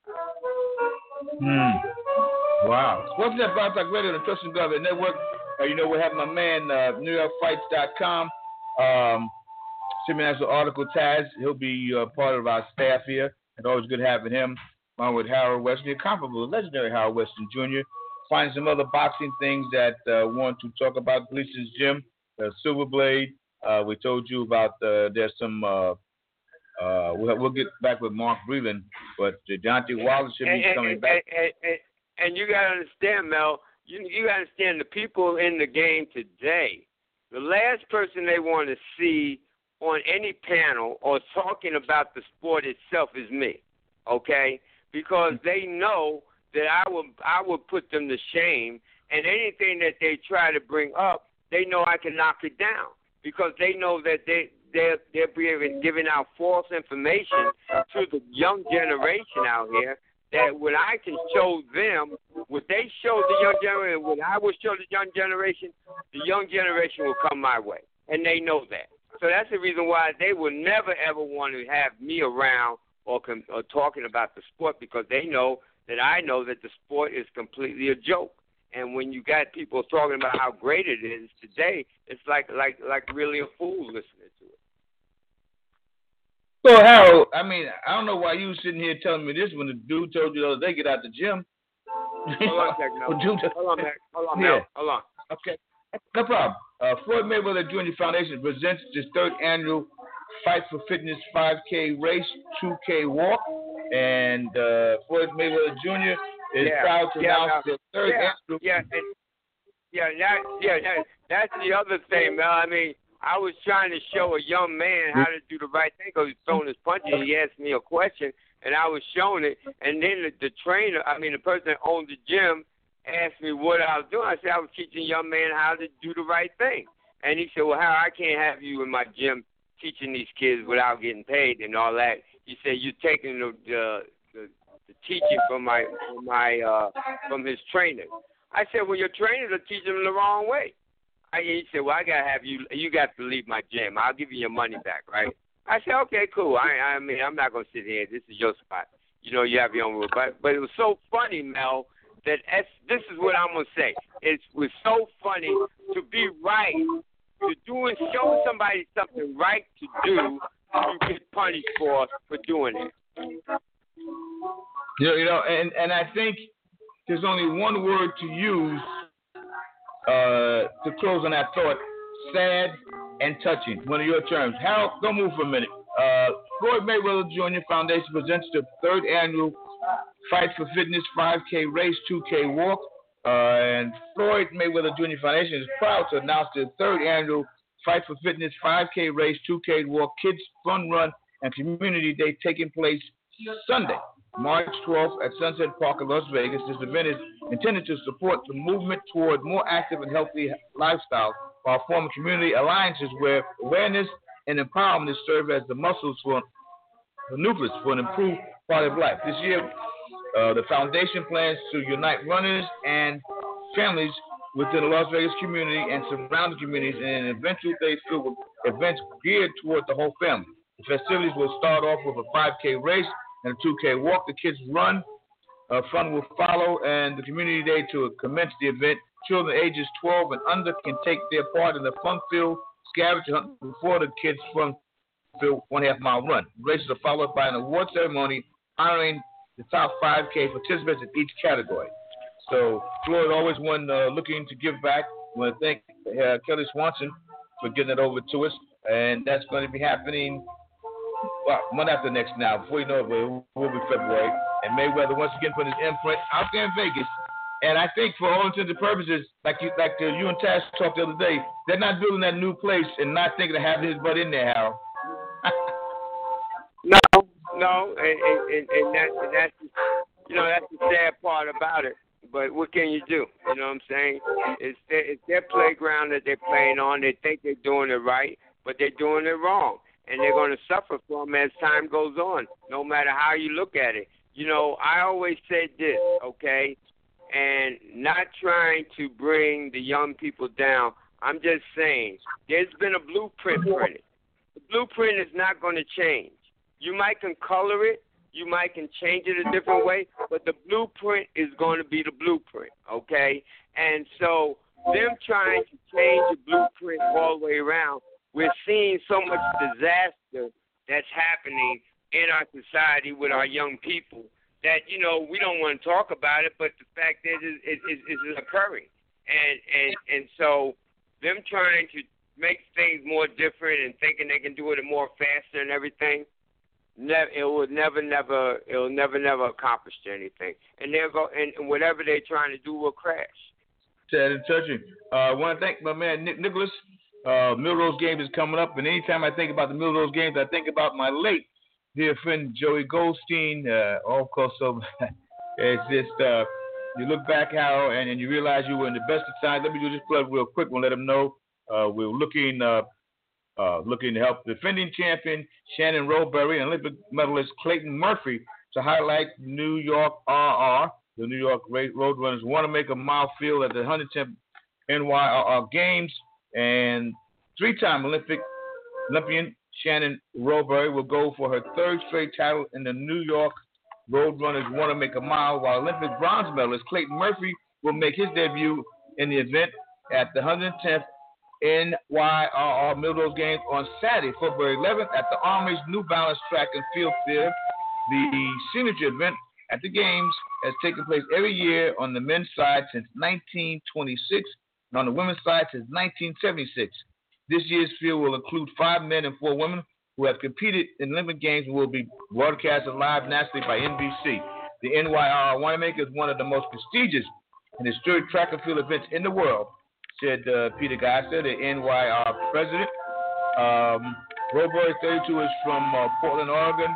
Hmm. Wow. Sports Net Blog Talk Radio, the Trust and Government Network. Uh, you know, we have my man, uh, New York Fights dot com. Um, Send me an article, Taz. He'll be uh, part of our staff here. It's always good having him. Along with Harold Weston, incomparable, legendary Harold Weston Junior Find some other boxing things that uh, want to talk about. Gleason's Gym, uh, Silver Blade. Uh, we told you about uh, there's some. Uh, uh, we'll, we'll get back with Mark Breland, but uh, Deontay Wilder should be and, coming and, back. And, and, and you got to understand, Mel. You you got to understand the people in the game today. The last person they want to see on any panel or talking about the sport itself is me, okay? Because they know that I will I will put them to shame, and anything that they try to bring up, they know I can knock it down, because they know that they they're they're being giving out false information to the young generation out here. That when I can show them what they show the young generation, when I will show the young generation, the young generation will come my way, and they know that. So that's the reason why they will never, ever want to have me around or, com- or talking about the sport, because they know that I know that the sport is completely a joke. And when you got people talking about how great it is today, it's like like like really a fool listening to it. So, Harold, I mean, I don't know why you sitting here telling me this when the dude told you the other day, get out the gym. Hold on a second. Hold on, man. Hold on, yeah. Mel. Hold on. Okay. No problem. Uh, Floyd Mayweather Junior Foundation presents its third annual Fight for Fitness five K race, two K walk, and uh, Floyd Mayweather Junior is yeah. proud to yeah, announce no. their third yeah. annual. Yeah, and, yeah, that, yeah, that, that's the other thing, Mel. I mean, I was trying to show a young man how to do the right thing, because he's throwing his punches. He asked me a question, and I was showing it, and then the, the trainer, I mean, the person that owned the gym, asked me what I was doing. I said I was teaching a young man how to do the right thing. And he said, well, Howard, I can't have you in my gym teaching these kids without getting paid and all that. He said, you're taking the the, the, the teaching from my from my uh, from his trainer. I said, well, your trainers are teaching them the wrong way. I, he said, well, I gotta have you. You got to leave my gym. I'll give you your money back, right? I said, okay, cool. I I mean, I'm not gonna sit here. This is your spot. You know, you have your own rule. But but it was so funny, Mel, that as, this is what I'm going to say. It was so funny to be right, to do and show somebody something right to do, you get punished for for doing it. You know, you know and, and I think there's only one word to use uh, to close on that thought: sad and touching. One of your terms. Harold, don't move for a minute. Uh, Floyd Mayweather Junior Foundation presents the third annual Fight for Fitness five K race, two K walk. Uh, and Floyd Mayweather Junior Foundation is proud to announce the third annual Fight for Fitness five K race, two K walk, kids fun run, and community day taking place Sunday, March twelfth at Sunset Park in Las Vegas. This event is intended to support the movement toward more active and healthy lifestyle while forming community alliances where awareness and empowerment serve as the muscles for the nucleus for an improved quality of life. This year, uh, the foundation plans to unite runners and families within the Las Vegas community and surrounding communities in an eventual day filled with events geared toward the whole family. The festivities will start off with a five K race and a two K walk. The kids run, uh, fun will follow, and the community day to commence the event. Children ages twelve and under can take their part in the fun-filled scavenger hunt before the kids' fun-filled one-half mile run. Races are followed by an award ceremony honoring the top five K participants in each category. So Floyd, always one uh, looking to give back. I want to thank uh, Kelly Swanson for getting it over to us, and that's going to be happening well, month after next now. Before you know it, it will be February. And Mayweather once again put his imprint out there in Vegas. And I think for all intents and purposes, like you, like uh, you and Taz talked the other day, they're not building that new place and not thinking of having his butt in there, Harold. no, no, and, and, and, that, and that's, you know, that's the sad part about it. But what can you do? You know what I'm saying? It's their, it's their playground that they're playing on. They think they're doing it right, but they're doing it wrong. And they're going to suffer from it as time goes on, no matter how you look at it. You know, I always said this, okay, and not trying to bring the young people down. I'm just saying there's been a blueprint printed. The blueprint is not going to change. You might can color it. You might can change it a different way, but the blueprint is going to be the blueprint, okay? And so them trying to change the blueprint all the way around, we're seeing so much disaster that's happening in our society with our young people that, you know, we don't want to talk about it, but the fact is it is it, it, occurring. And, and, and so them trying to make things more different and thinking they can do it more faster and everything, Never, it will never, never, it will never, never accomplish anything, and they'll go, and whatever they're trying to do will crash. Sad and touching. Uh, I want to thank my man Nick Nicholas. Uh, Millrose game is coming up, and anytime I think about the Millrose games, I think about my late dear friend Joey Goldstein. Uh, of course, so it's just uh, you look back how, and, and you realize you were in the best of times. Let me do this plug real quick. We'll let them know uh, we're looking. Uh, Uh, looking to help defending champion Shannon Roberry and Olympic medalist Clayton Murphy to highlight New York R R. The New York Roadrunners want to make a mile field at the one hundred tenth N Y R R Games, and three-time Olympic Olympian Shannon Roberry will go for her third straight title in the New York Roadrunners want to make a mile, while Olympic bronze medalist Clayton Murphy will make his debut in the event at the one hundred tenth N Y R R Millrose Games on Saturday, February eleventh, at the Army's New Balance Track and Field Theater. The signature event at the Games has taken place every year on the men's side since nineteen twenty-six and on the women's side since nineteen seventy-six. This year's field will include five men and four women who have competed in Olympic Games and will be broadcasted live nationally by N B C. The N Y R R Wanamaker is one of the most prestigious and historic track and field events in the world, said uh, Peter Gasser, the N Y R president. Um, Roberry, thirty-two, is from uh, Portland, Oregon,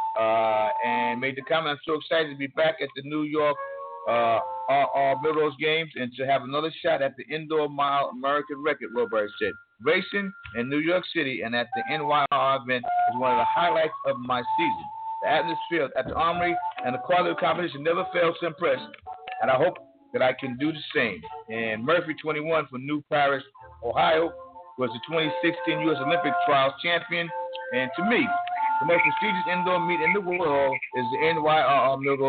uh, and made the comment, I'm so excited to be back at the New York uh, R R Millrose Games and to have another shot at the indoor mile American record, Roberry said. Racing in New York City and at the N Y R R event is one of the highlights of my season. The atmosphere at the Armory and the quality of the competition never fails to impress, and I hope that I can do the same. And Murphy, twenty-one, from New Paris, Ohio, was the twenty sixteen U S Olympic Trials champion. And to me, the most prestigious indoor meet in the world is the N Y R R Millrose.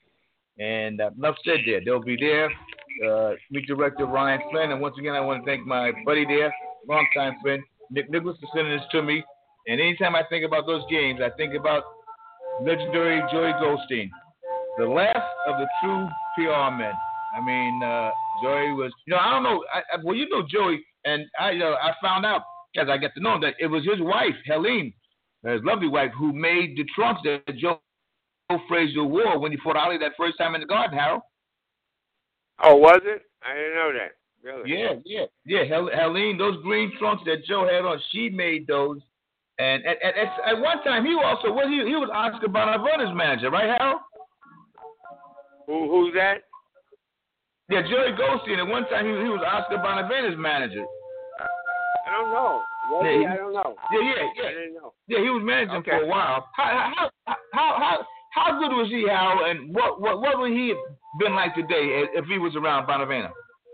And uh, enough said there. They'll be there. Uh, meet director Ryan Flynn. And once again, I want to thank my buddy there, longtime friend, Nick Nicholas, for sending this to me. And anytime I think about those games, I think about legendary Joey Goldstein, the last of the true P R men. I mean, uh, Joey was, you know, I don't know. I, I, well, you know Joey, and I, you know, I found out as I got to know him that it was his wife, Helene, his lovely wife, who made the trunks that Joe Frazier wore when he fought Ali that first time in the Garden, Harold. Oh, was it? I didn't know that. Really? Yeah, yeah, yeah. Hel- Helene, those green trunks that Joe had on, she made those. And at, at, at, at one time, he also was he, he was Oscar Bonaventa's manager, right, Harold? Who who's that? Yeah, Joey Goldstein. At one time, he, he was Oscar Bonaventa's manager. I don't know. Was yeah, he? he, I don't know. Yeah, yeah, yeah. I didn't know. Yeah, he was managing okay. for a while. How how how how how good was he, Harold? And what what what would he have been like today if he was around Bonaventa?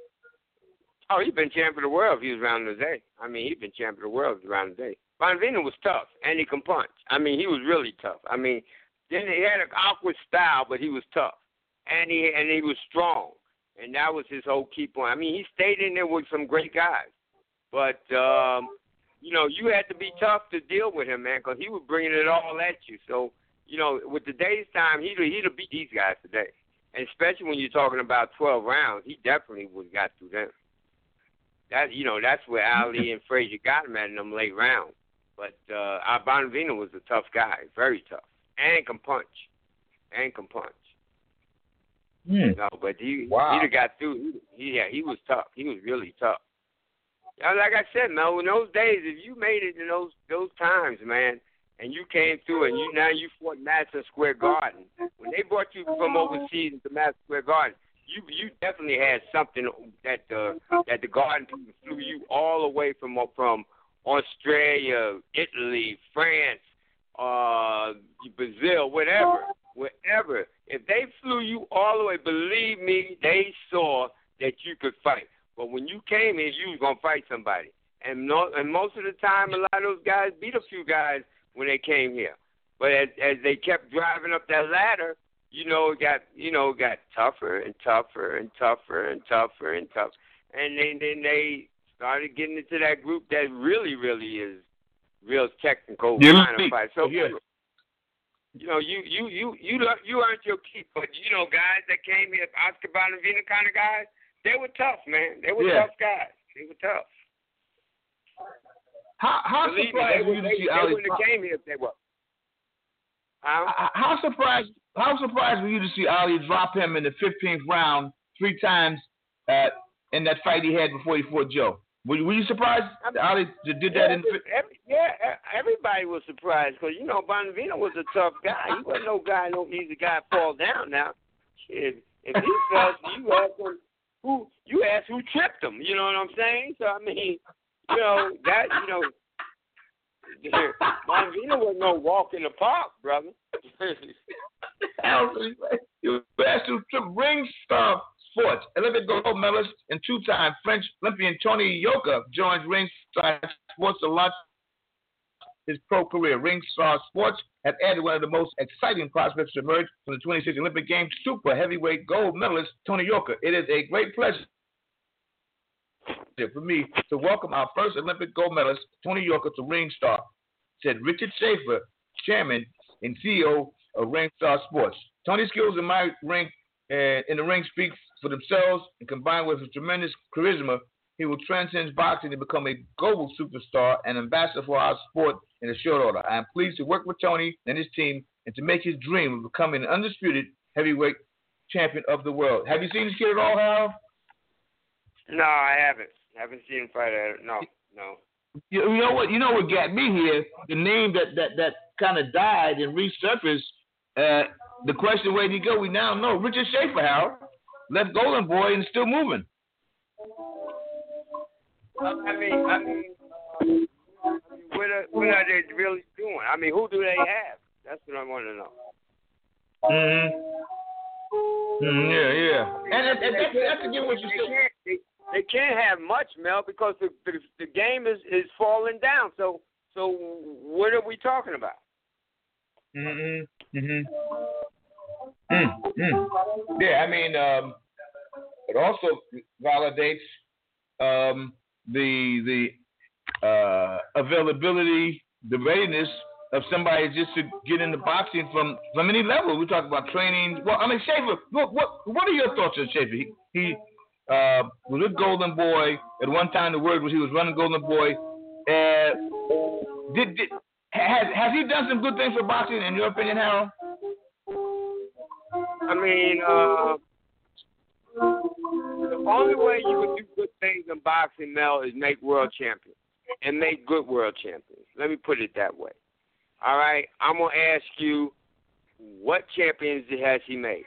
Oh, he'd been champion of the world if he was around today. I mean, he'd been champion of the world around today. Bonaventa was tough, and he can punch. I mean, he was really tough. I mean, then he had an awkward style, but he was tough, and he and he was strong. And that was his whole key point. I mean, he stayed in there with some great guys. But, um, you know, you had to be tough to deal with him, man, because he was bringing it all at you. So, you know, with today's time, he'd, he'd have beat these guys today. And especially when you're talking about twelve rounds, he definitely would have got through them. That, you know, that's where Ali and Frazier got him at in them late rounds. But uh, our Bonavino was a tough guy, very tough, and can punch, and can punch. Mm. No, but he wow. he'd have got through. He, yeah, he was tough. He was really tough. Now, like I said, man, in those days, if you made it in those those times, man, and you came through, and you now you fought Madison Square Garden. When they brought you from overseas to Madison Square Garden, you you definitely had something that the that the Garden people flew you all the way from from Australia, Italy, France, uh, Brazil, whatever, wherever. If they flew you all the way, believe me, they saw that you could fight. But when you came here, you was gonna fight somebody, and no, and most of the time, a lot of those guys beat a few guys when they came here. But as, as they kept driving up that ladder, you know, it got you know, it got tougher and tougher and tougher and tougher and tougher. And then, then they started getting into that group that really, really is real technical kind of fight. So, yeah. you know, you you you you you earned your keep. But you know, guys that came here, Oscar Bonavina kind of guys, they were tough, man. They were yeah. tough guys. They were tough. How how Believe surprised me, were you to they, see they Ali? wouldn't have came here if they were. How? How surprised? How surprised were you to see Ali drop him in the fifteenth round three times uh, in that fight he had before he fought Joe? Were you, were you surprised that Ali did that? Yeah, in the every, yeah, everybody was surprised because you know Bonavino was a tough guy. He wasn't no guy, no easy guy to fall down. Now, shit, if he fell, you asked him who you asked who tripped him. You know what I'm saying? So I mean, you know that you know. Bonavino wasn't no walk in the park, brother. You asked to trip Ringstar Sports. Olympic gold medalist and two-time French Olympian Tony Yoka joins Ringstar Sports to launch his pro career. Ringstar Sports have added one of the most exciting prospects to emerge from the twenty sixteen Olympic Games, super heavyweight gold medalist Tony Yoka. It is a great pleasure for me to welcome our first Olympic gold medalist, Tony Yoka, to Ringstar, said Richard Schaefer, chairman and C E O of Ringstar Sports. Tony's skills in my ring uh, in the ring speak for themselves, and combined with his tremendous charisma, he will transcend boxing to become a global superstar and ambassador for our sport in a short order. I am pleased to work with Tony and his team and to make his dream of becoming an undisputed heavyweight champion of the world. Have you seen this kid at all, Harold? No, I haven't. I haven't seen him fight at it. No, no. You, you know what? You know what got me here? The name that that, that kind of died and resurfaced. Uh, the question, where did he go? We now know. Richard Schaefer, Harold, left Golden Boy and still moving. I mean, I mean, uh, what are, what are they really doing? I mean, who do they have? That's what I want to know. Mm-hmm. Mm, yeah, yeah. And, and, and that's, that's again what you said. They, they can't have much, Mel, because the, the the game is, is falling down. So so what are we talking about? Mhm. Mhm. Mm, mm. Yeah, I mean, um, it also validates um, the the uh, availability, the readiness of somebody just to get into boxing from, from any level. We talk about training. Well, I mean, Schaefer. What what what are your thoughts on Schaefer? He, he Uh, was with Golden Boy. At one time, the word was he was running Golden Boy. Uh, did, did has has he done some good things for boxing, in your opinion, Harold? I mean, uh, the only way you would do good things in boxing, Mel, is make world champions and make good world champions. Let me put it that way. All right, I'm gonna ask you, what champions has he made?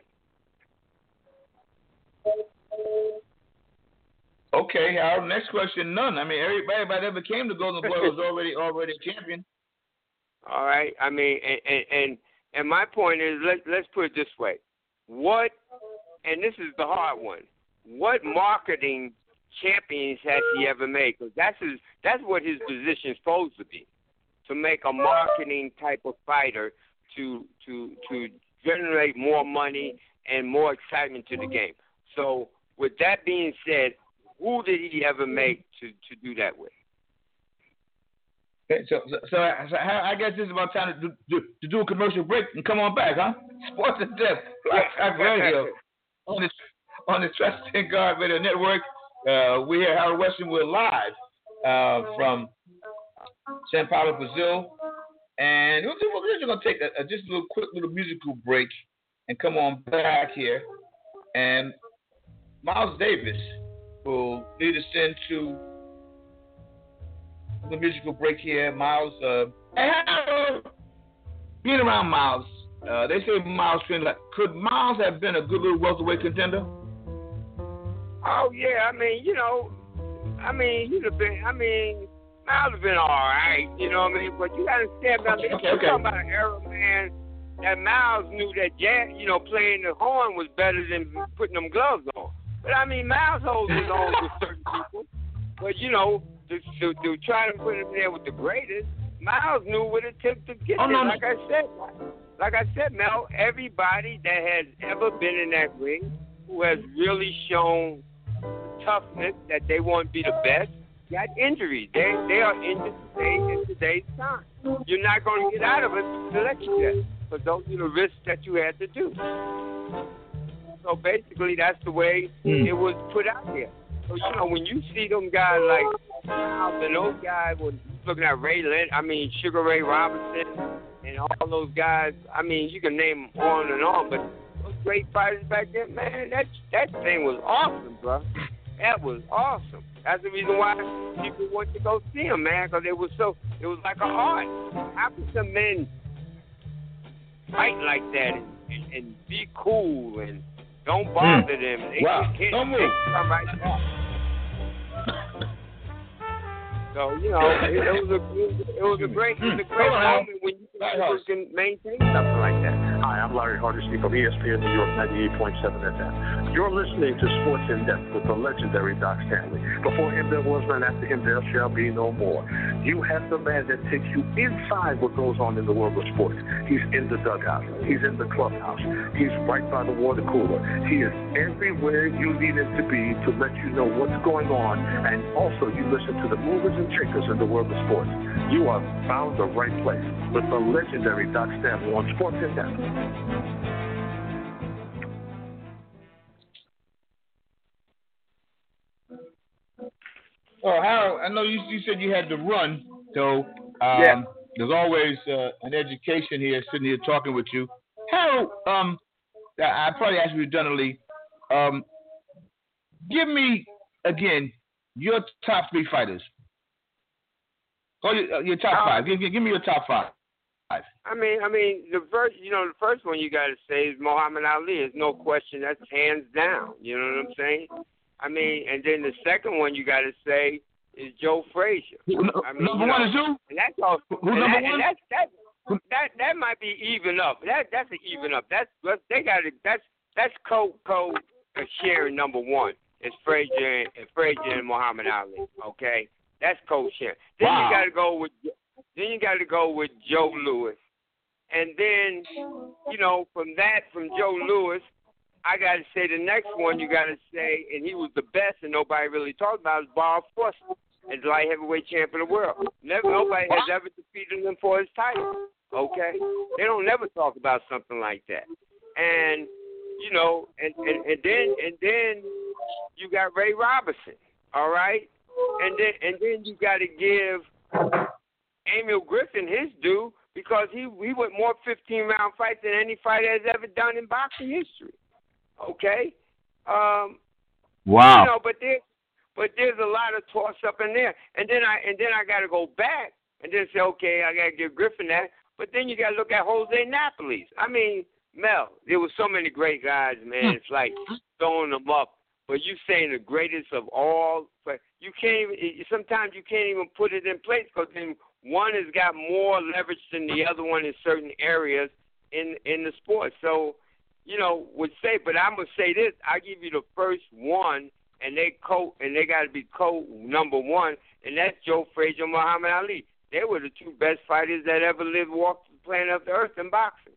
Okay, Harold. Next question, none. I mean, everybody that ever came to Golden Boy was already already a champion. All right. I mean, and and and, and my point is, let let's put it this way: what, and this is the hard one. What marketing champions has he ever made? Because that's his, that's what his position is supposed to be, to make a marketing type of fighter to to to generate more money and more excitement to the game. So, with that being said, who did he ever make to, to do that with? Okay, so, so, so, so I guess this is about time to do, to do a commercial break and come on back, huh? Sports in Depth, Black Talk Radio, on the on the Trust and Guard Radio Network. Uh, we here, Harold Weston. We're live uh, from Sao Paulo, Brazil. And we're just going to take a, a just a little quick little musical break and come on back here. And Miles Davis will lead us into the musical break here. Miles, uh, being around Miles, uh, they say Miles, could Miles have been a good little welterweight contender? Oh, yeah. I mean, you know, I mean, he'd have been, I mean, Miles would have been all right, you know what I mean? But you got to understand, I mean, okay, okay. Talking about an era, man, that Miles knew that, jazz, you know, playing the horn was better than putting them gloves on. But, I mean, Miles holds his own with certain people. But, you know, to, to, to try to put him there with the greatest, Miles knew what it took to get oh, there. No, like I said, like I said, Mel, everybody that has ever been in that ring who has really shown toughness that they want to be the best got injuries. They they are injured today in today's time. You're not going to get out of it to let you get, but those are the risks that you had to do. So basically, that's the way mm. it was put out there. So you know, when you see them guys like Miles and those guys, when looking at Ray Lynn, I mean Sugar Ray Robinson and all those guys. I mean, you can name them on and on, but those great fighters back then, man, that that thing was awesome, bro. That was awesome. That's the reason why people want to go see them, man, because it was so, it was like an art. How can some men fight like that and, and, and be cool and don't bother mm. them? They wow. can't don't move. Come right back. So, you know, it, it was a it was a great, it was a great moment when you can, can maintain something like that. Hi, I'm Larry Hardesty from E S P N New York ninety-eight point seven F M. You're listening to Sports in Depth with the legendary Doc Stanley. Before him there was none, after him there shall be no more. You have the man that takes you inside what goes on in the world of sports. He's in the dugout. He's in the clubhouse. He's right by the water cooler. He is everywhere you need him to be to let you know what's going on, and also you listen to the movers and shakers in the world of sports. You are found the right place with the legendary Doc Stanley on Sports in Depth. Oh, Harold, I know you, you said you had to run, so um, yeah. there's always uh, an education here, sitting here talking with you. Harold, um, I probably asked you redundantly, um, give me, again, your top three fighters. Oh, your, your top um, five. Give, give me your top five. I mean, I mean, the first, you know, the first one you got to say is Muhammad Ali. There's no question. That's hands down. You know what I'm saying? I mean, and then the second one you got to say is Joe Frazier. I mean, number one is who? And that's all. Who's and number that, one? And that's that. That that might be even up. That that's an even up. That's they got to. That's that's co co sharing number one. It's Frazier and, and Frazier and Muhammad Ali. Okay, that's co sharing. Then wow. you got to go with. Then you got to go with Joe Louis. And then, you know, from that, from Joe Louis, I got to say the next one you got to say, and he was the best and nobody really talked about, is Bob Foster as light heavyweight champion of the world. Never, nobody has ever defeated him for his title, okay? They don't never talk about something like that. And, you know, and, and, and then and then you got Ray Robinson, all right? And then, and then you got to give Emil Griffin his due, because he he went more fifteen-round fights than any fighter has ever done in boxing history. Okay? Um, wow. You know, but there, but there's a lot of toss up in there. And then I and then I got to go back and then say, okay, I got to give Griffin that. But then you got to look at Jose Napoles. I mean, Mel, there were so many great guys, man. It's like throwing them up. But you saying the greatest of all, but you can't even, sometimes you can't even put it in place, because then one has got more leverage than the other one in certain areas in in the sport. So, you know, would say, but I'm gonna say this: I give you the first one, and they co and they got to be co number one, and that's Joe Frazier and Muhammad Ali. They were the two best fighters that ever lived, walked the planet of the earth in boxing.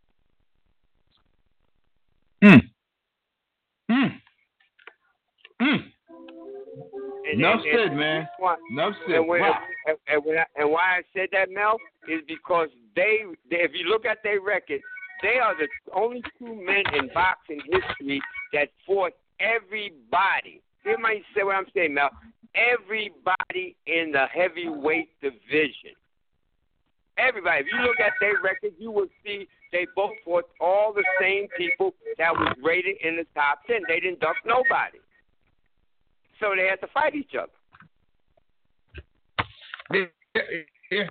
Hmm. Hmm. Hmm. Enough said, man. Enough said. And, when, wow. and, and, when I, and why I said that, Mel, is because they, they, if you look at their record, they are the only two men in boxing history that fought everybody. You might say what I'm saying, Mel. everybody in the heavyweight division. Everybody. If you look at their records, you will see they both fought all the same people that was rated in the top ten. They didn't duck nobody. So they had to fight each other. Yeah. yeah.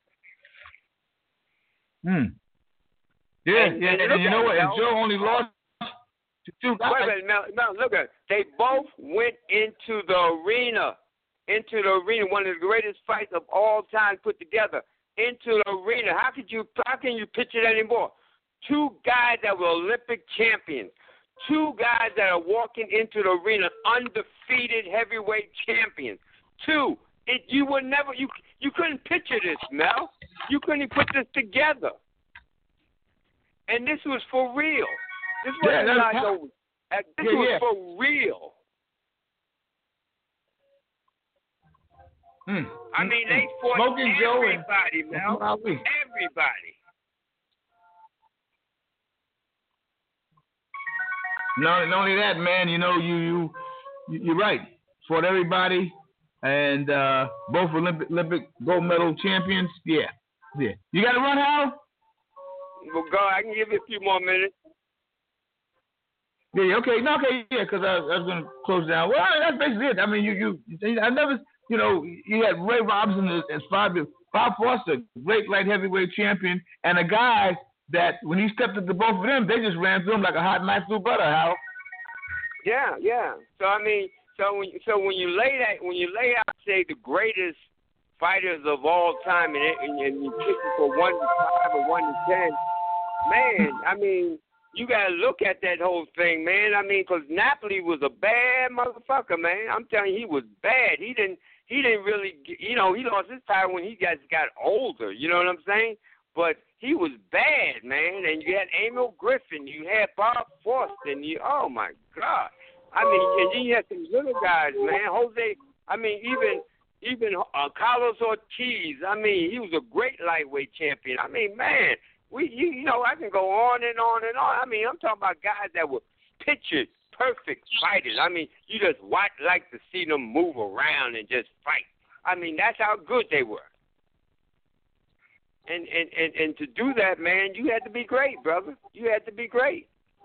Hmm. Yeah, and, yeah, and, and you know what? And Joe only lost to two guys. Wait a minute, now, now look at it. They both went into the arena, into the arena, one of the greatest fights of all time put together, into the arena. How could you, how can you picture that anymore? Two guys that were Olympic champions, two guys that are walking into the arena undefeated heavyweight champions. Two, it, you would never, you you couldn't picture this, Mel. You couldn't put this together. And this was for real. This wasn't yeah, like how, no, this yeah, was yeah. for real. Hmm. I mean, they fought Smoking everybody, Joe Mel. and, Everybody. No, not only that, man. You know, you you you're right. Fought everybody, and uh, both Olympic Olympic gold medal champions. Yeah, yeah. You got to run, Hal? Well, go. I can give you a few more minutes. Yeah, okay, no, okay, yeah, because I, I was going to close down. Well, that's basically it. I mean, you, you, I never, you know, you had Ray Robinson as, as Bob, Bob Foster, great light heavyweight champion, and a guy that when he stepped up to both of them, they just ran through him like a hot knife through butter. Hal? Yeah, yeah. So I mean, so when so when you lay that, when you lay out, say the greatest fighters of all time, and, and, and you pick it for one to five or one to ten, man, I mean. You gotta look at that whole thing, man. I mean, 'cause Napoli was a bad motherfucker, man. I'm telling you, he was bad. He didn't, he didn't really, you know, he lost his title when he got got older. You know what I'm saying? But he was bad, man. And you had Emil Griffin, you had Bob Foster, and you, oh my God. I mean, and then you had some little guys, man. Jose, I mean, even even uh, Carlos Ortiz. I mean, he was a great lightweight champion. I mean, man. We, you, you know, I can go on and on and on. I mean, I'm talking about guys that were pictured perfect fighters. I mean, you just watch, like to see them move around and just fight. I mean, that's how good they were. And and, and, and to do that, man, you had to be great, brother. You had to be great.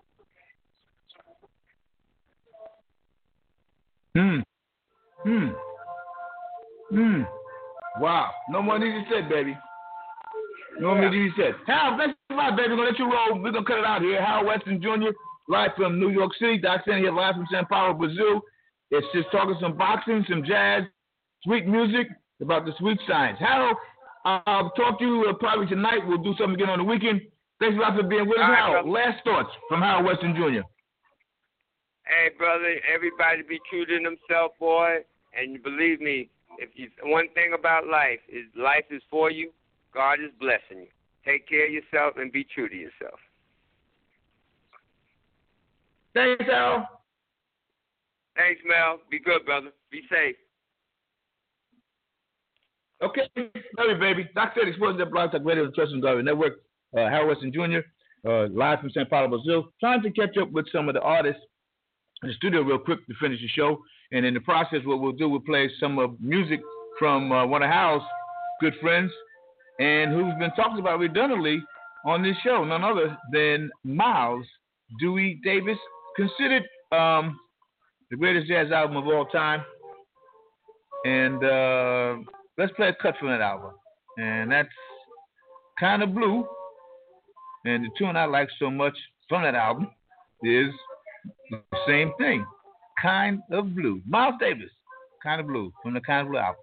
Hmm. Hmm. Hmm. Wow. No more need to say, baby. No more need to say. Hal, thanks a lot, baby. We're going to let you roll. We're going to cut it out here. Hal Weston Junior, live from New York City. Doc Sandy here live from Sao Paulo, Brazil. It's just talking some boxing, some jazz, sweet music about the sweet science. Hal, I'll talk to you uh, probably tonight. We'll do something again on the weekend. Thanks a lot for being with us, All Hal. right, Last thoughts from Hal Weston Junior Hey, brother, everybody be true to themselves, boy. And believe me, if you, one thing about life is life is for you. God is blessing you. Take care of yourself and be true to yourself. Thanks, Al. Thanks, Mel. Be good, brother. Be safe. Okay, love you, baby. Doc said Exposing the Blog Talk Radio and Trust and Glory Network. Uh, Hal Weston Junior, uh, live from Sao Paulo, Brazil. Trying to catch up with some of the artists in the studio real quick to finish the show. And in the process, what we'll do, we'll play some of music from uh, one of Hal's good friends, and who's been talked about redundantly on this show, none other than Miles Dewey Davis, considered um, the greatest jazz album of all time. And uh, let's play a cut from that album. And that's Kind of Blue. And the tune I like so much from that album is the same thing, Kind of Blue. Miles Davis, Kind of Blue, from the Kind of Blue album.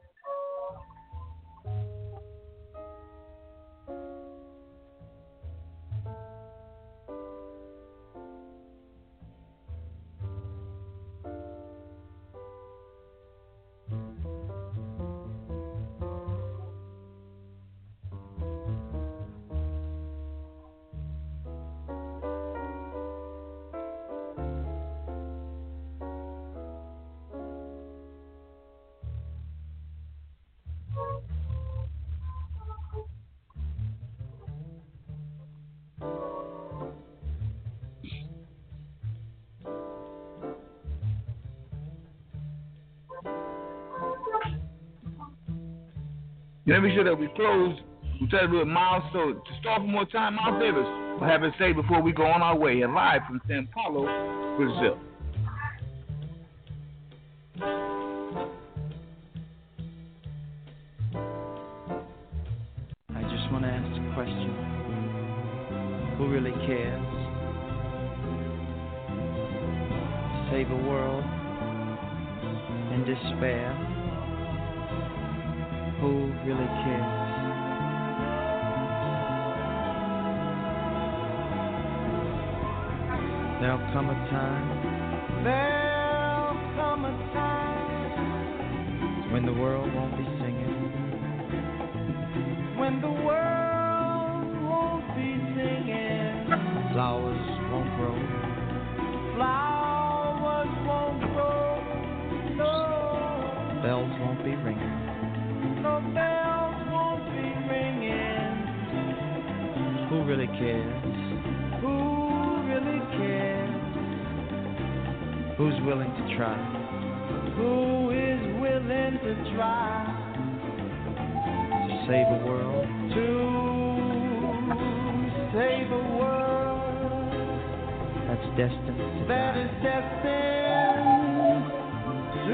You know, make sure that we close. We try to do it, Miles. So to start one more time, Miles Davis will have it say before we go on our way and live from Sao Paulo, Brazil. I just want to ask a question. Who really cares? Save a world in despair. Who really cares? There'll come a time. There'll come a time when the world won't be singing. When the world won't be singing. Flowers won't grow. Flowers won't grow. No. Bells won't be ringing. No bells won't be ringing. Who really cares? Who really cares? Who's willing to try? Who is willing to try to save a world? To save a world that's destined to that die. Is destined to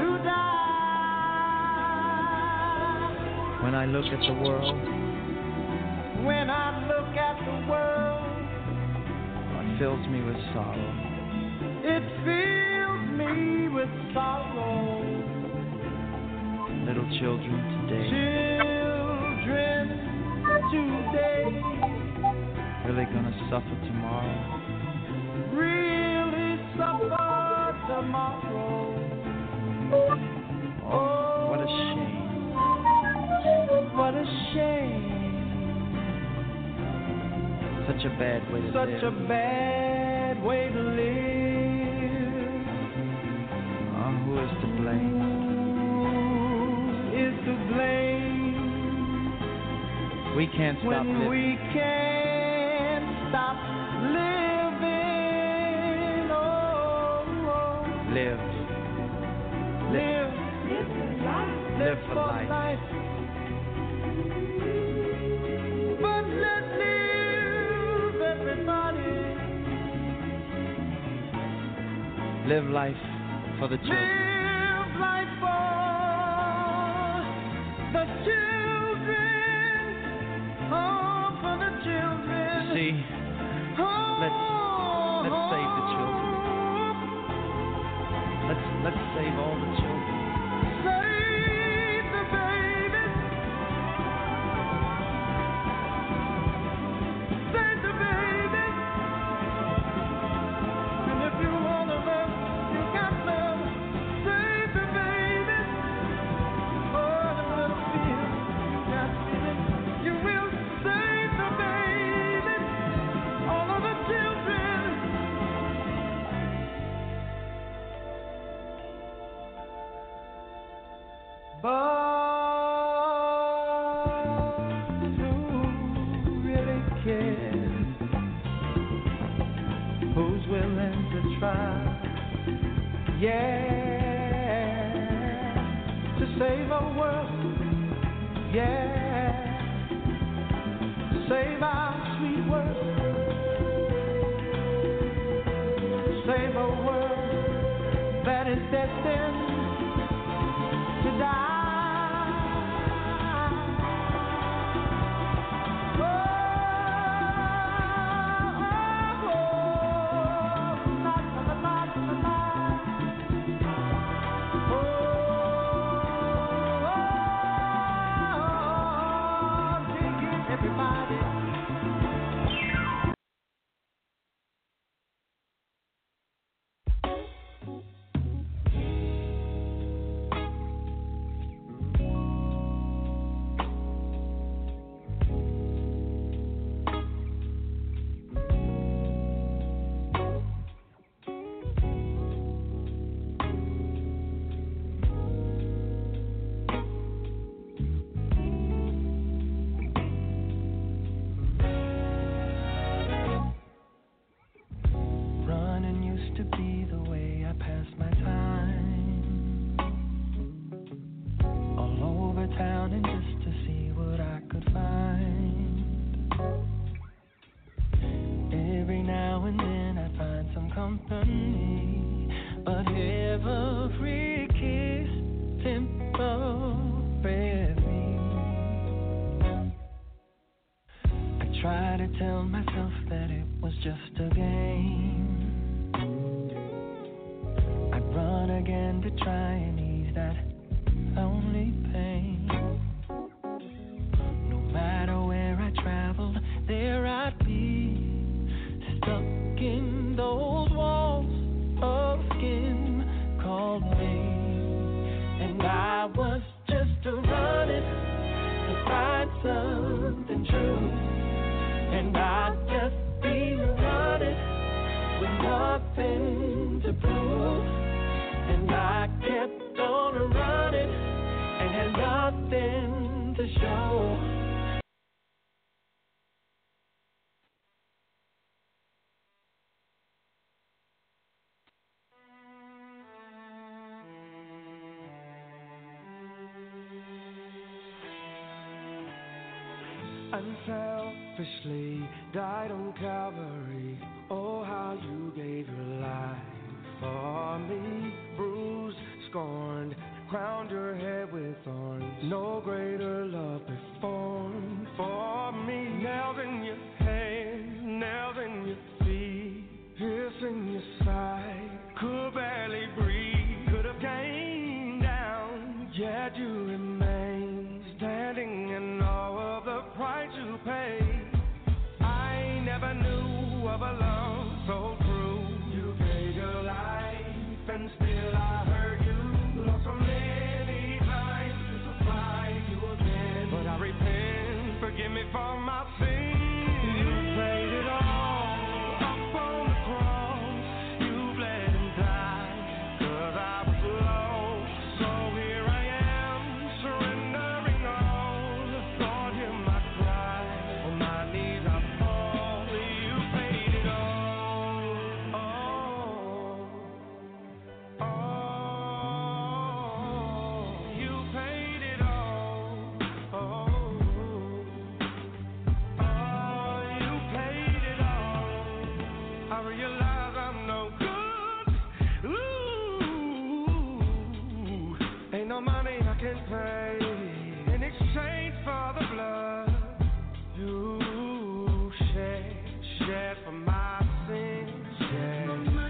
die. When I look at the world, when I look at the world, what fills me with sorrow? It fills me with sorrow. Little children today, children today, really gonna suffer tomorrow. Really suffer tomorrow. Oh, what a shame. What a shame. Such a bad way to Such live. Such a bad way to live. Oh, who is to blame? Who is to blame? We can't stop when living. We can't stop living. Oh, oh. Live. Live. Live. Live, live for life. life. But let's live, everybody. Live life for the children. Live life for the children. Oh, for the children. See, let's let's save the children. Let's let's save all the children. Save the babies. Save the babies. And if you want to love, you got love. Save the babies. Oh, the little feeling you got feeling. You will save the babies. All of the children. But who really cares? Who's willing to try? Yeah, to save our world. Yeah, to save our sweet world. Save a world that is destined to die. Oh, oh, oh, la, la, la, la, la. Oh, oh, dig it, everybody. try to tell myself that it was just a game. I'd run again to try and ease that lonely pain. No matter where I traveled, there I'd be, stuck in those walls of skin called me. And I was just running to find something true. And I'd just be running with nothing to prove. And I kept on running and had nothing to show. Unselfishly died on Calvary. Oh, how you gave your life for me. Bruised, scorned, crowned your head with thorns. No greater love performed for me. Nails in your hands, nails in your feet, pierced in your side. Could barely breathe, could have came down, yet you remain standing in all of the price you paid. I never knew of a love so true. You gave your life and still I heard you. Lost so many times to find you again. But I repent, forgive me for my sins. You paid it all up on the cross. You bled and died, 'cause I was lost. So here I am, surrendering all. Lord, hear my cry. On my knees I fall. You paid it all. Oh, oh, you paid it all. Oh, oh, you paid it all. I realize I'm no good. Ooh, ain't no money I can pay in exchange for the blood you shed, shed for my sins, shed.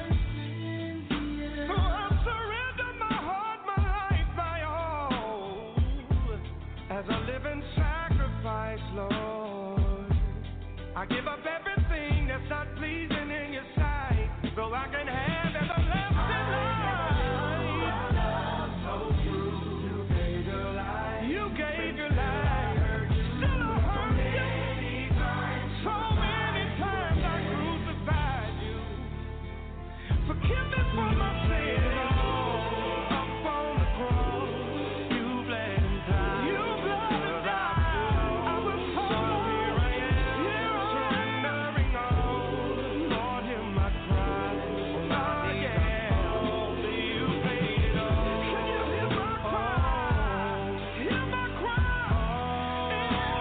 So I surrender my heart, my life, my all, as a living sacrifice, Lord. I give up everything that's not pleasing in your sight, so I can have everlasting life. So true. You gave your life. You gave your life. Still I hurt you. So many times I crucified you. Forgive me for my sins. Up on the cross, you bled and died. You bled and died. I was so here I am, surrendering all. Lord, hear my cry. Oh yeah, you paid it all. Can you hear my cry? Hear my cry.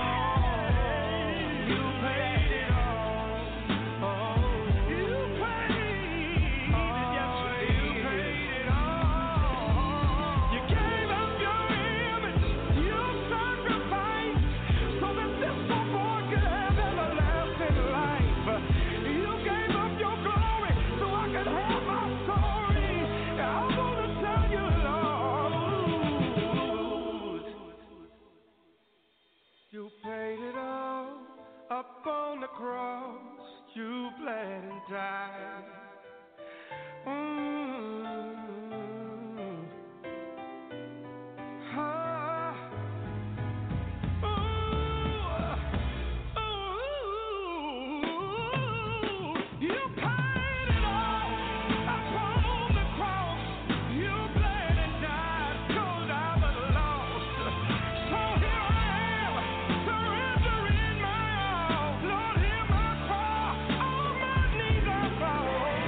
You paid it all. Oh, you paid it. Yes, you paid it all. You gave up your image, you sacrificed, so that this poor boy could have everlasting life. You gave up your glory, so I could have my story. I want to tell you, Lord, you paid it all up on the cross. You bled and died. Mm. Ah. Ooh. Ooh. You paid it all up on the cross. You bled and died, 'cause I was lost. So here I am, surrendering my all. Lord, hear my cry. On my knees I fall.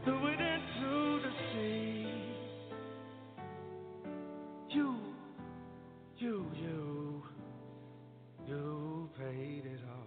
threw it into the sea. You, you, you, you paid it all.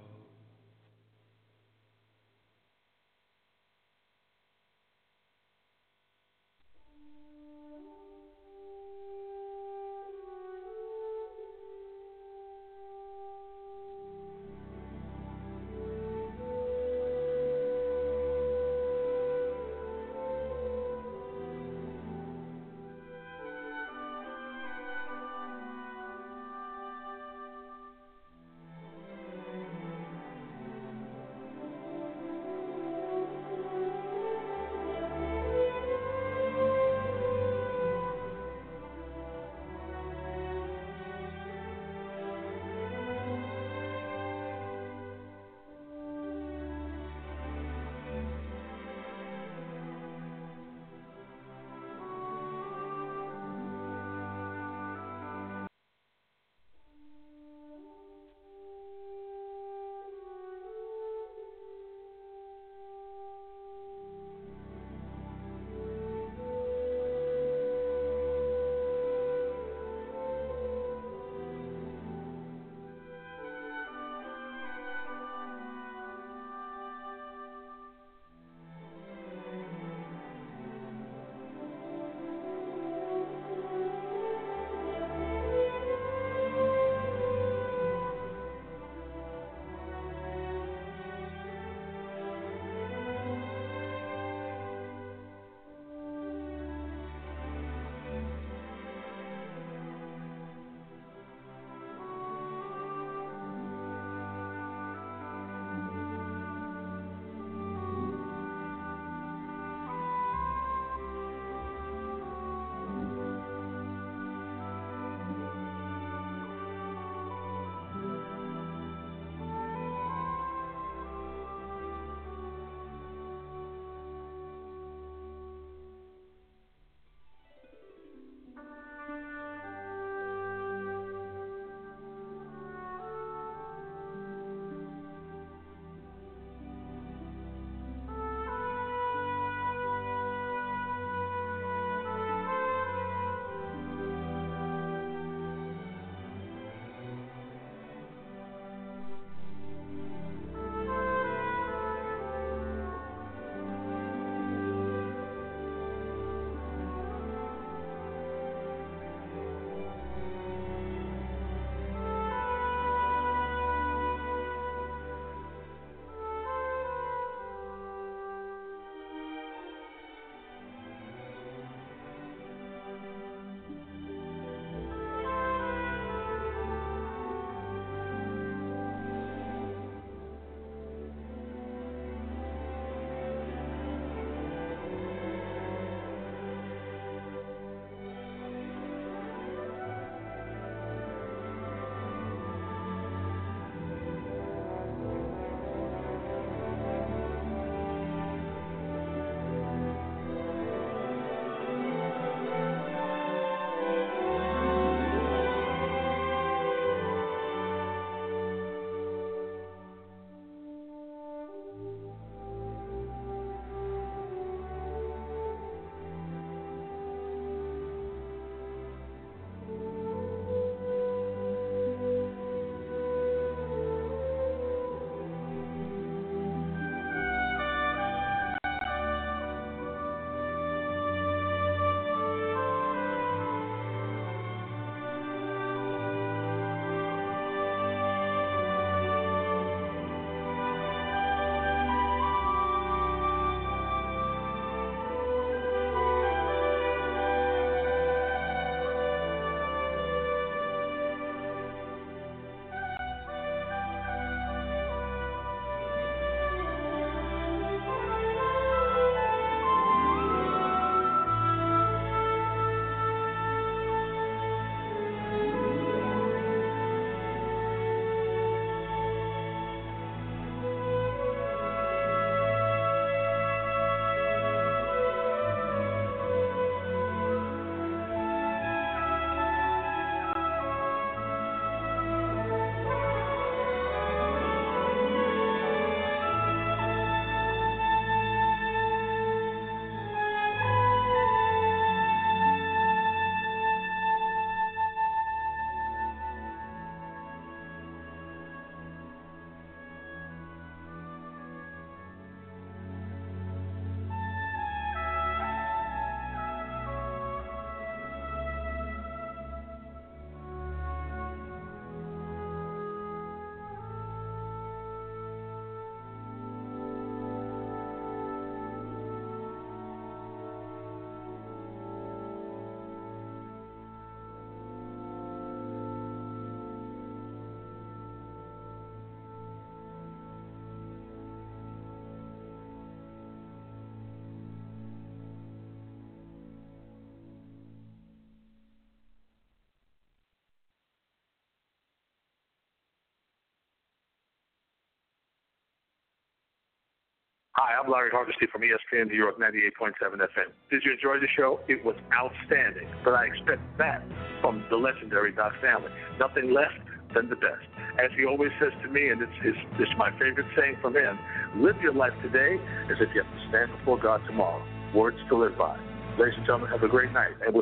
Hi, I'm Larry Hardesty from E S P N New York ninety-eight point seven F M. Did you enjoy the show? It was outstanding, but I expect that from the legendary Doc Stanley. Nothing less than the best. As he always says to me, and it's, it's, it's my favorite saying from him, live your life today as if you have to stand before God tomorrow. Words to live by. Ladies and gentlemen, have a great night. And we'll